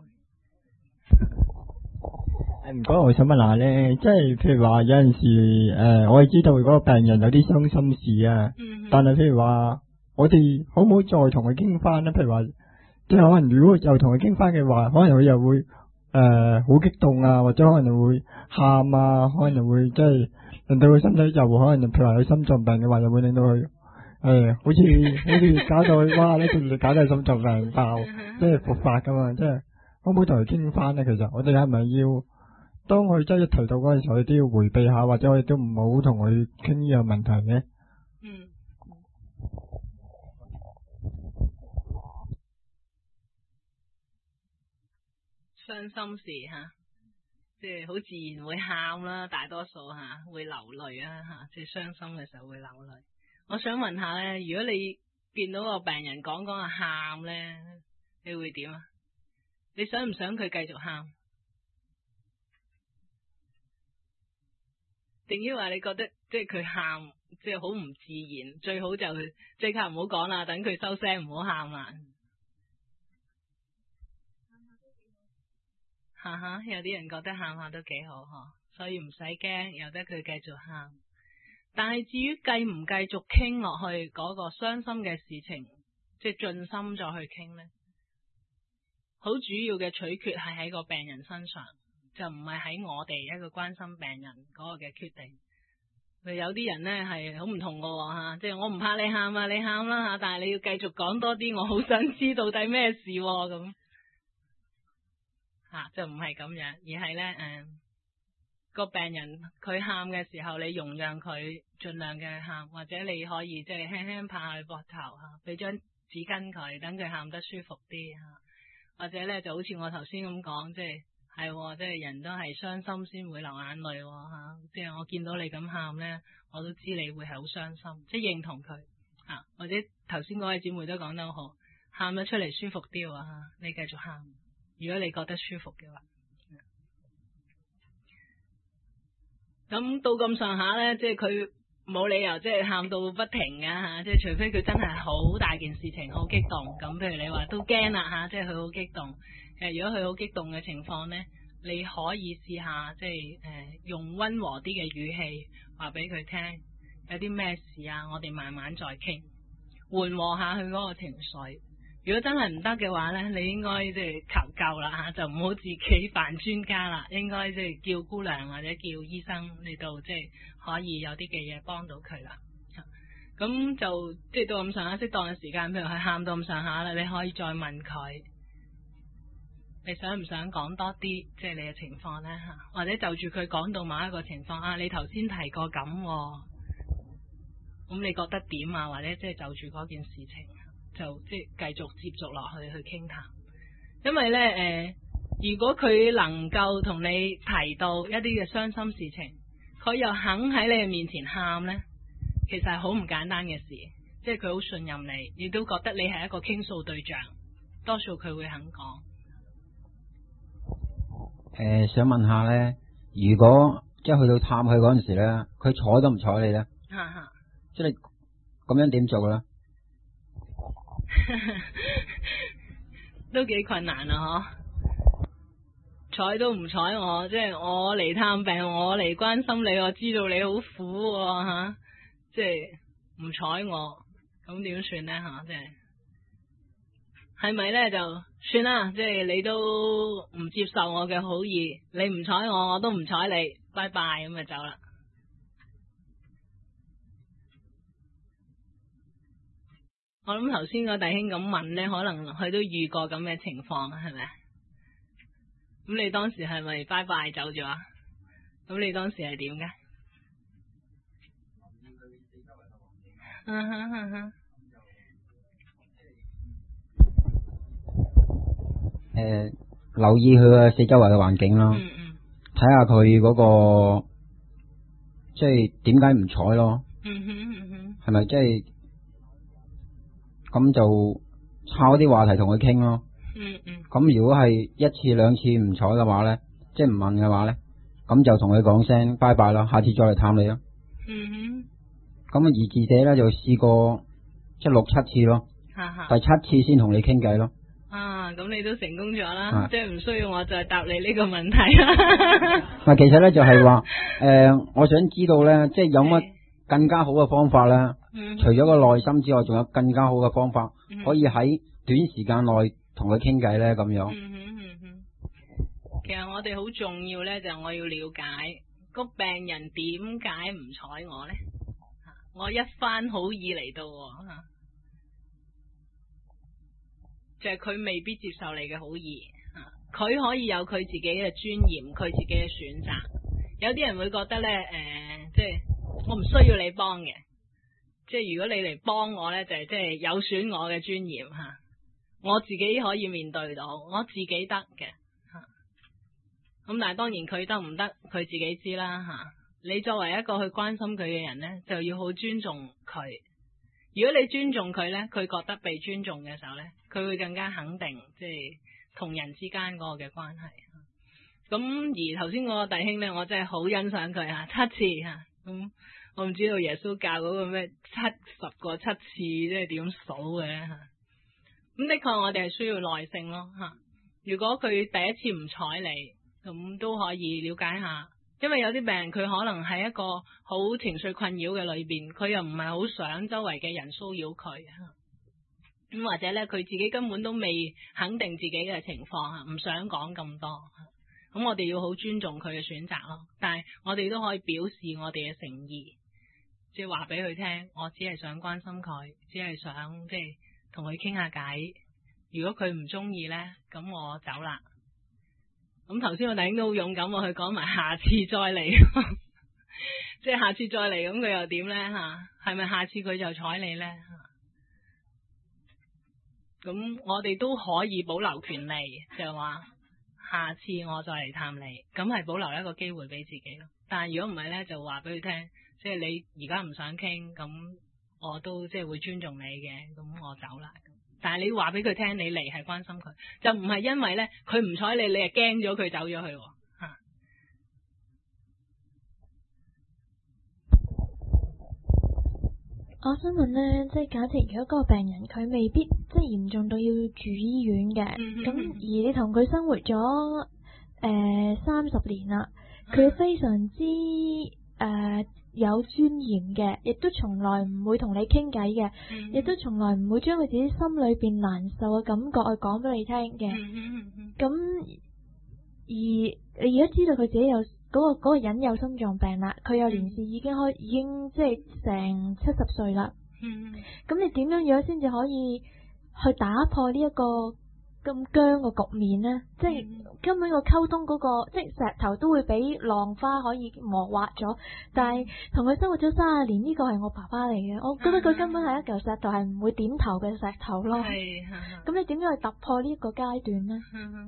唔該，我想問下咧，即係譬如話有陣時我係知道嗰個病人有啲傷心事啊，但係譬如話我哋可唔可以再同佢傾翻咧？譬如話，即係可能如果又同佢傾翻嘅話，可能佢又會好激動啊，或者可能會喊啊，可能會即係令到佢身體又會可能譬如話有心臟病嘅話，又會令到佢好似搞到佢哇呢件事搞到心臟病爆，即係復發噶嘛，即係可唔可以同佢傾翻咧？其實我哋係咪要？當佢真係一提到嗰陣時候，我哋都要回避下，或者我哋都唔好同佢傾呢樣問題嘅。 傷心事吓，即係好自然會喊啦，大多數吓會流淚啊吓，即係傷心嘅時候會流淚。我想問下咧，如果你見到個病人講下喊咧，你會點啊？你想唔想佢繼續喊？定於話你覺得即係佢喊，即係好唔自然，最好就即刻唔好講啦，等佢收聲，唔好喊啦。哈哈，有啲人覺得喊下都幾好嗬，所以唔使驚，由得佢繼續喊。但係至於繼唔繼續傾落去嗰個傷心嘅事情，即係盡心再去傾呢，好主要嘅取決係喺個病人身上。就唔係喺我哋一個關心病人嗰個嘅決定。有啲人呢係好唔同㗎吓，即係我唔怕你喊啊，你喊啦吓，但係你要繼續講多啲，我好想知到底咩事咁吓，就唔係咁樣，而係呢個病人佢喊嘅時候，你容讓佢盡量嘅喊，或者你可以即係輕輕拍下佢膊頭吓，俾張紙巾佢，等佢喊得舒服啲吓，或者呢就好似我頭先咁講，即係。係，即係人都係傷心先會流眼淚吓，即係我見到你咁喊咧，我都知你會係好傷心，即係認同佢啊。或者頭先嗰位姊妹都講得好，喊得出嚟舒服啲吓，你繼續喊，如果你覺得舒服嘅話。咁到咁上下咧，即係佢冇理由即係喊到不停啊吓，即係除非佢真係好大件事情好激動，咁譬如你話都驚啦吓，即係佢好激動。如果佢好激動嘅情況呢，你可以試下即係用溫和啲嘅語氣話俾佢聽，有啲咩事啊，我哋慢慢再傾，緩和下佢嗰個情緒。如果真係唔得嘅話呢，你應該即係求救啦吓，就唔好自己扮專家啦，應該即係叫姑娘或者叫醫生嚟到即係可以有啲嘅嘢幫到佢啦。咁就即係到咁上下適當嘅時間，譬如佢喊到咁上下啦，你可以再問佢，你想唔想講多啲即係你嘅情況呢吓，或者就住佢講到某一個情況啊，你頭先提過咁，咁你覺得點啊？或者即係就住嗰件事情，就即係繼續接續落去傾談。因為呢，如果佢能夠同你提到一啲嘅傷心事情，佢又肯喺你嘅面前喊呢，其實係好唔簡單嘅事。即係佢好信任你，亦都覺得你係一個傾訴對象，多數佢會肯講。 想問下呢，如果即係去到探佢嗰陣時呢，佢睬都唔睬你呢？即係咁樣點做呢？ 都幾困難啊！嗬，睬都唔睬我，即係我嚟探病，我嚟關心你，我知道你好苦吓，即係唔睬我，咁點算呢？吓？即係咪呢？就算啦，即係你都唔接受我嘅好意，你唔睬我，我都唔睬你，拜拜咁就走啦。我諗頭先個弟兄咁問呢，可能佢都遇過咁嘅情況，係咪？咁你當時係咪拜拜走咗啊？咁你當時係點嘅？ 留意佢嘅四周圍嘅環境咯，睇下佢嗰個即係點解唔睬咯？係咪即係？咁就抄啲話題同佢傾咯。咁如果係一次兩次唔睬嘅話呢，即係唔問嘅話呢，咁就同佢講聲拜拜啦，下次再嚟探你咯。咁而智者呢，就試過即係6、7次咯，第7次先同你傾偈咯。 咁你都成功咗啦，即係唔需要我再答你呢個問題啦。 其實呢，就係話我想知道呢，即係有乜更加好嘅方法呢？除咗個耐心之外，仲有更加好嘅方法，可以喺短時間內同佢傾偈呢。咁樣。 其實我哋好重要呢，就係我要了解個病人點解唔睬我呢？我一番好意嚟到，就係佢未必接受你嘅好意，佢可以有佢自己嘅尊嚴，佢自己嘅選擇。有啲人會覺得呢，即係我唔需要你幫嘅。即係如果你嚟幫我呢，就係即係有損我嘅尊嚴吓，我自己可以面對到，我自己得嘅吓。咁但係當然佢得唔得，佢自己知啦吓。你作為一個去關心佢嘅人呢，就要好尊重佢。如果你尊重佢呢，佢覺得被尊重嘅時候呢，佢會更加肯定即係同人之間嗰個嘅關係。咁而頭先嗰個弟兄呢，我真係好欣賞佢吓，7次吓咁。我唔知道耶穌教嗰個咩70個7次，即係點數嘅吓。咁的確我哋係需要耐性咯吓。如果佢第一次唔睬你，咁都可以了解下，因為有啲病人佢可能喺一個好情緒困擾嘅裏邊，佢又唔係好想周圍嘅人騷擾佢吓。咁或者咧，佢自己根本都未肯定自己嘅情況吓，唔想講咁多。咁我哋要好尊重佢嘅選擇咯，但係我哋都可以表示我哋嘅誠意。即係話俾佢聽，我只係想關心佢，只係想即係同佢傾下偈。如果佢唔中意呢，咁我走啦。咁頭先個弟兄都好勇敢，佢講埋下次再嚟，即係下次再嚟，咁佢又點呢？吓？係咪下次佢就睬你呢？咁我哋都可以保留權利，就係話下次我再嚟探你，咁係保留一個機會俾自己咯。但係如果唔係呢，就話俾佢聽。即係你而家唔想傾，咁我都即係會尊重你嘅，咁我走啦。但係你話俾佢聽，你嚟係關心佢，就唔係因為咧佢唔睬你，你係驚咗佢走咗去吓。 我想問呢，即係假設如果嗰個病人佢未必即係嚴重到要住醫院嘅，咁而你同佢生活咗30年啦，佢非常之有尊嚴嘅，亦都從來唔會同你傾偈嘅，亦都從來唔會將佢自己心裏邊難受嘅感覺去講俾你聽嘅。咁而你而家知道佢自己有嗰個人有心臟病啦，佢有年事已經即係成70歲啦。咁你點樣樣先至可以去打破呢一個咁僵嘅局面呢？即係根本個溝通嗰個，即係石頭都會俾浪花可以磨滑咗，但係同佢生活咗30年，呢個係我爸爸嚟嘅，我覺得佢根本係一嚿石頭，係唔會點頭嘅石頭咯。咁你點樣去突破呢一個階段呢？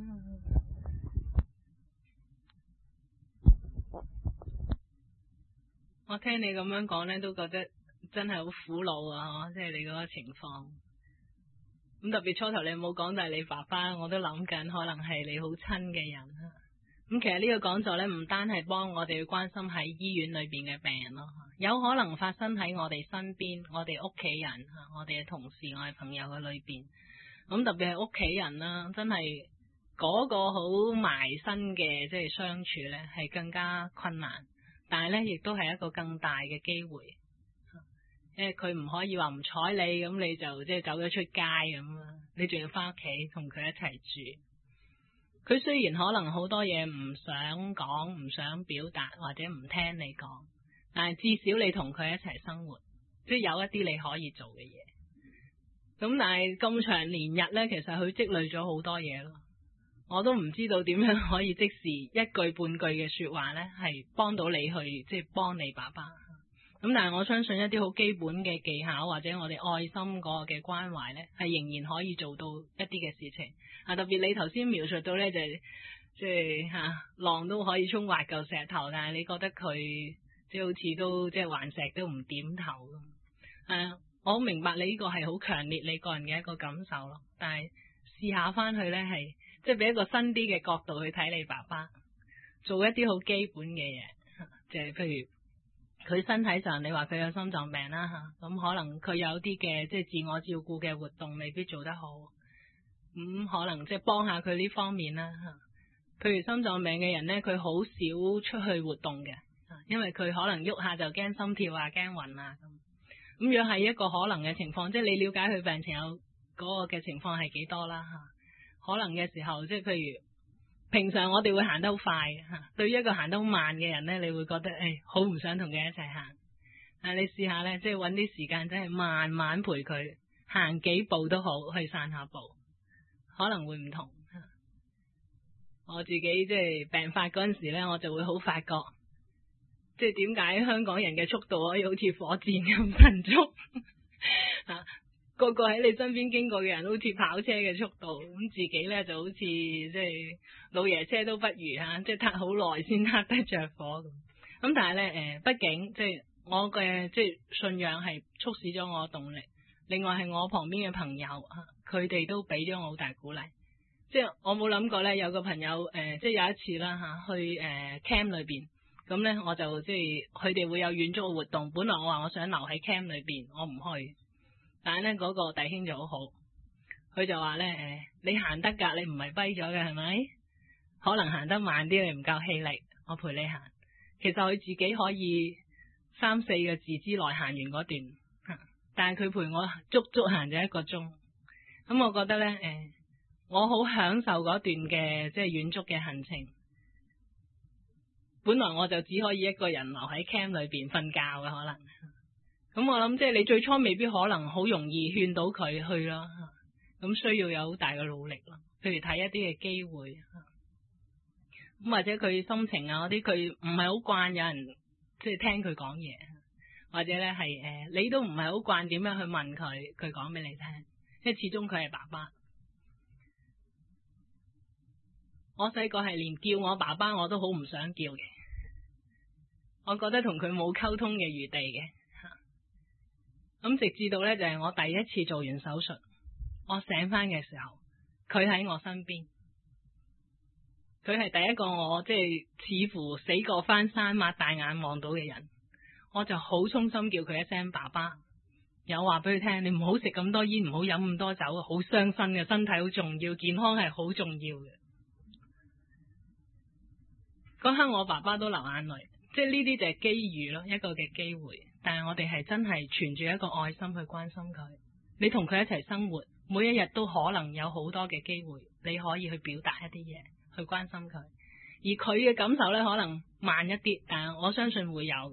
我聽你咁樣講呢，都覺得真係好苦惱啊！即係你嗰個情況。咁特別初頭你冇講，但係你爸爸，我都諗緊，可能係你好親嘅人啦。咁其實呢個講座呢，唔單係幫我哋去關心喺醫院裏邊嘅病人咯，有可能發生喺我哋身邊、我哋屋企人、我哋嘅同事、我哋朋友嘅裏邊。咁特別係屋企人啦，真係嗰個好埋身嘅即係相處呢，係更加困難。但係呢，亦都係一個更大嘅機會，因為佢唔可以話唔睬你，咁你就即係走咗出街咁啊！你仲要翻屋企同佢一齊住。佢雖然可能好多嘢唔想講、唔想表達或者唔聽你講，但係至少你同佢一齊生活，即係有一啲你可以做嘅嘢。咁但係咁長年日呢，其實佢積累咗好多嘢咯。我都唔知道點樣可以即時一句半句嘅說話呢，係幫到你去即係幫你爸爸。咁但係我相信一啲好基本嘅技巧或者我哋愛心嗰個嘅關懷呢，係仍然可以做到一啲嘅事情。特別你頭先描述到呢，就係即係浪都可以沖滑嚿石頭，但係你覺得佢即係好似都即係頑石都唔點頭咁。我好明白你呢個係好強烈你個人嘅一個感受咯。但係試下翻去呢，係即係俾一個新啲嘅角度去睇你爸爸，做一啲好基本嘅嘢，即係譬如佢身體上，你話佢有心臟病啦吓，咁可能佢有啲嘅即係自我照顧嘅活動未必做得好，咁可能即係幫下佢呢方面啦吓。譬如心臟病嘅人呢，佢好少出去活動嘅，因為佢可能喐下就驚心跳啊、驚暈啊咁。咁若係一個可能嘅情況，即係你了解佢病情有嗰個嘅情況係幾多啦吓。可能嘅時候，即係譬如平常我哋會行得好快吓，對於一個行得好慢嘅人呢，你會覺得好唔想同佢一齊行。但係你試下呢，即係搵啲時間，真係慢慢陪佢行幾步都好，去散下步，可能會唔同。我自己即係病發嗰陣時呢，我就會好發覺，即係點解香港人嘅速度可以好似火箭咁迅速啊！個個喺你身邊經過嘅人，好似跑車嘅速度，咁自己咧就好似即係老爺車都不如吓，即係撻好耐先撻得着火咁。咁但係咧，畢竟即係我嘅即係信仰係促使咗我嘅動力。另外係我旁邊嘅朋友吓，佢哋都俾咗我好大鼓勵。即係我冇諗過咧，有個朋友即係有一次啦吓，去camp 裏邊，咁咧我就即係佢哋會有遠足嘅活動。本來我話我想留喺 camp 裏邊，我唔去。但係咧嗰個弟兄就好好，佢就話咧你行得噶，你唔係跛咗嘅係咪？可能行得慢啲，你唔夠氣力，我陪你行。其實佢自己可以3-4個字之內行完嗰段，但係佢陪我足足行咗1個鐘。咁我覺得咧我好享受嗰段嘅即係遠足嘅行程。本來我就只可以一個人留喺 camp 裏邊瞓覺嘅可能。咁我諗即係你最初未必可能好容易勸到佢去咯，咁需要有好大嘅努力咯。譬如睇一啲嘅機會，咁或者佢心情啊嗰啲，佢唔係好慣有人即係聽佢講嘢，或者咧係你都唔係好慣點樣去問佢，佢講俾你聽，因為始終佢係爸爸。我細個係連叫我爸爸我都好唔想叫嘅，我覺得同佢冇溝通嘅餘地嘅。咁直至到咧就係我第一次做完手術，我醒翻嘅時候，佢喺我身邊，佢係第一個我即係似乎死過翻山擘大眼望到嘅人，我就好衷心叫佢一聲爸爸。 有話俾佢聽，你唔好食咁多煙，唔好飲咁多酒，好傷身嘅，身體好重要，健康係好重要嘅。嗰刻我爸爸都流眼淚，即係呢啲就係機遇咯，一個嘅機會。但係我哋係真係存住一個愛心去關心佢，你同佢一齊生活，每一日都可能有好多嘅機會，你可以去表達一啲嘢，去關心佢。而佢嘅感受呢，可能慢一啲，但係我相信會有嘅。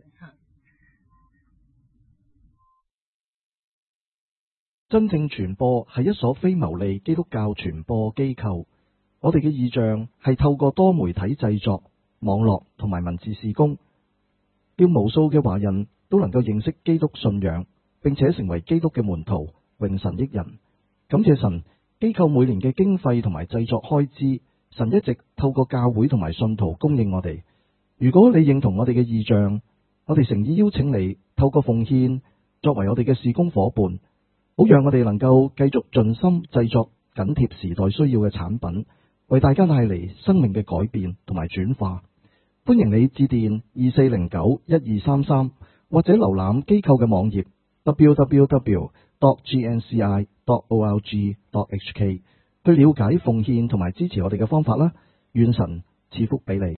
真正傳播係一所非牟利基督教傳播機構，我哋嘅意象係透過多媒體製作、網絡同埋文字事工，叫無數嘅華人都能夠認識基督信仰，並且成為基督嘅門徒，榮神益人。感謝神，機構每年嘅經費同埋製作開支，神一直透過教會同埋信徒供應我哋。如果你認同我哋嘅意象，我哋誠意邀請你透過奉獻作為我哋嘅事工夥伴，好讓我哋能夠繼續盡心製作緊貼時代需要嘅產品，為大家帶嚟生命嘅改變同埋轉化。歡迎你致電2409-1233，或者瀏覽機構嘅網頁 www.gnci.org.hk 去了解奉獻同埋支持我哋嘅方法啦。願神賜福俾你。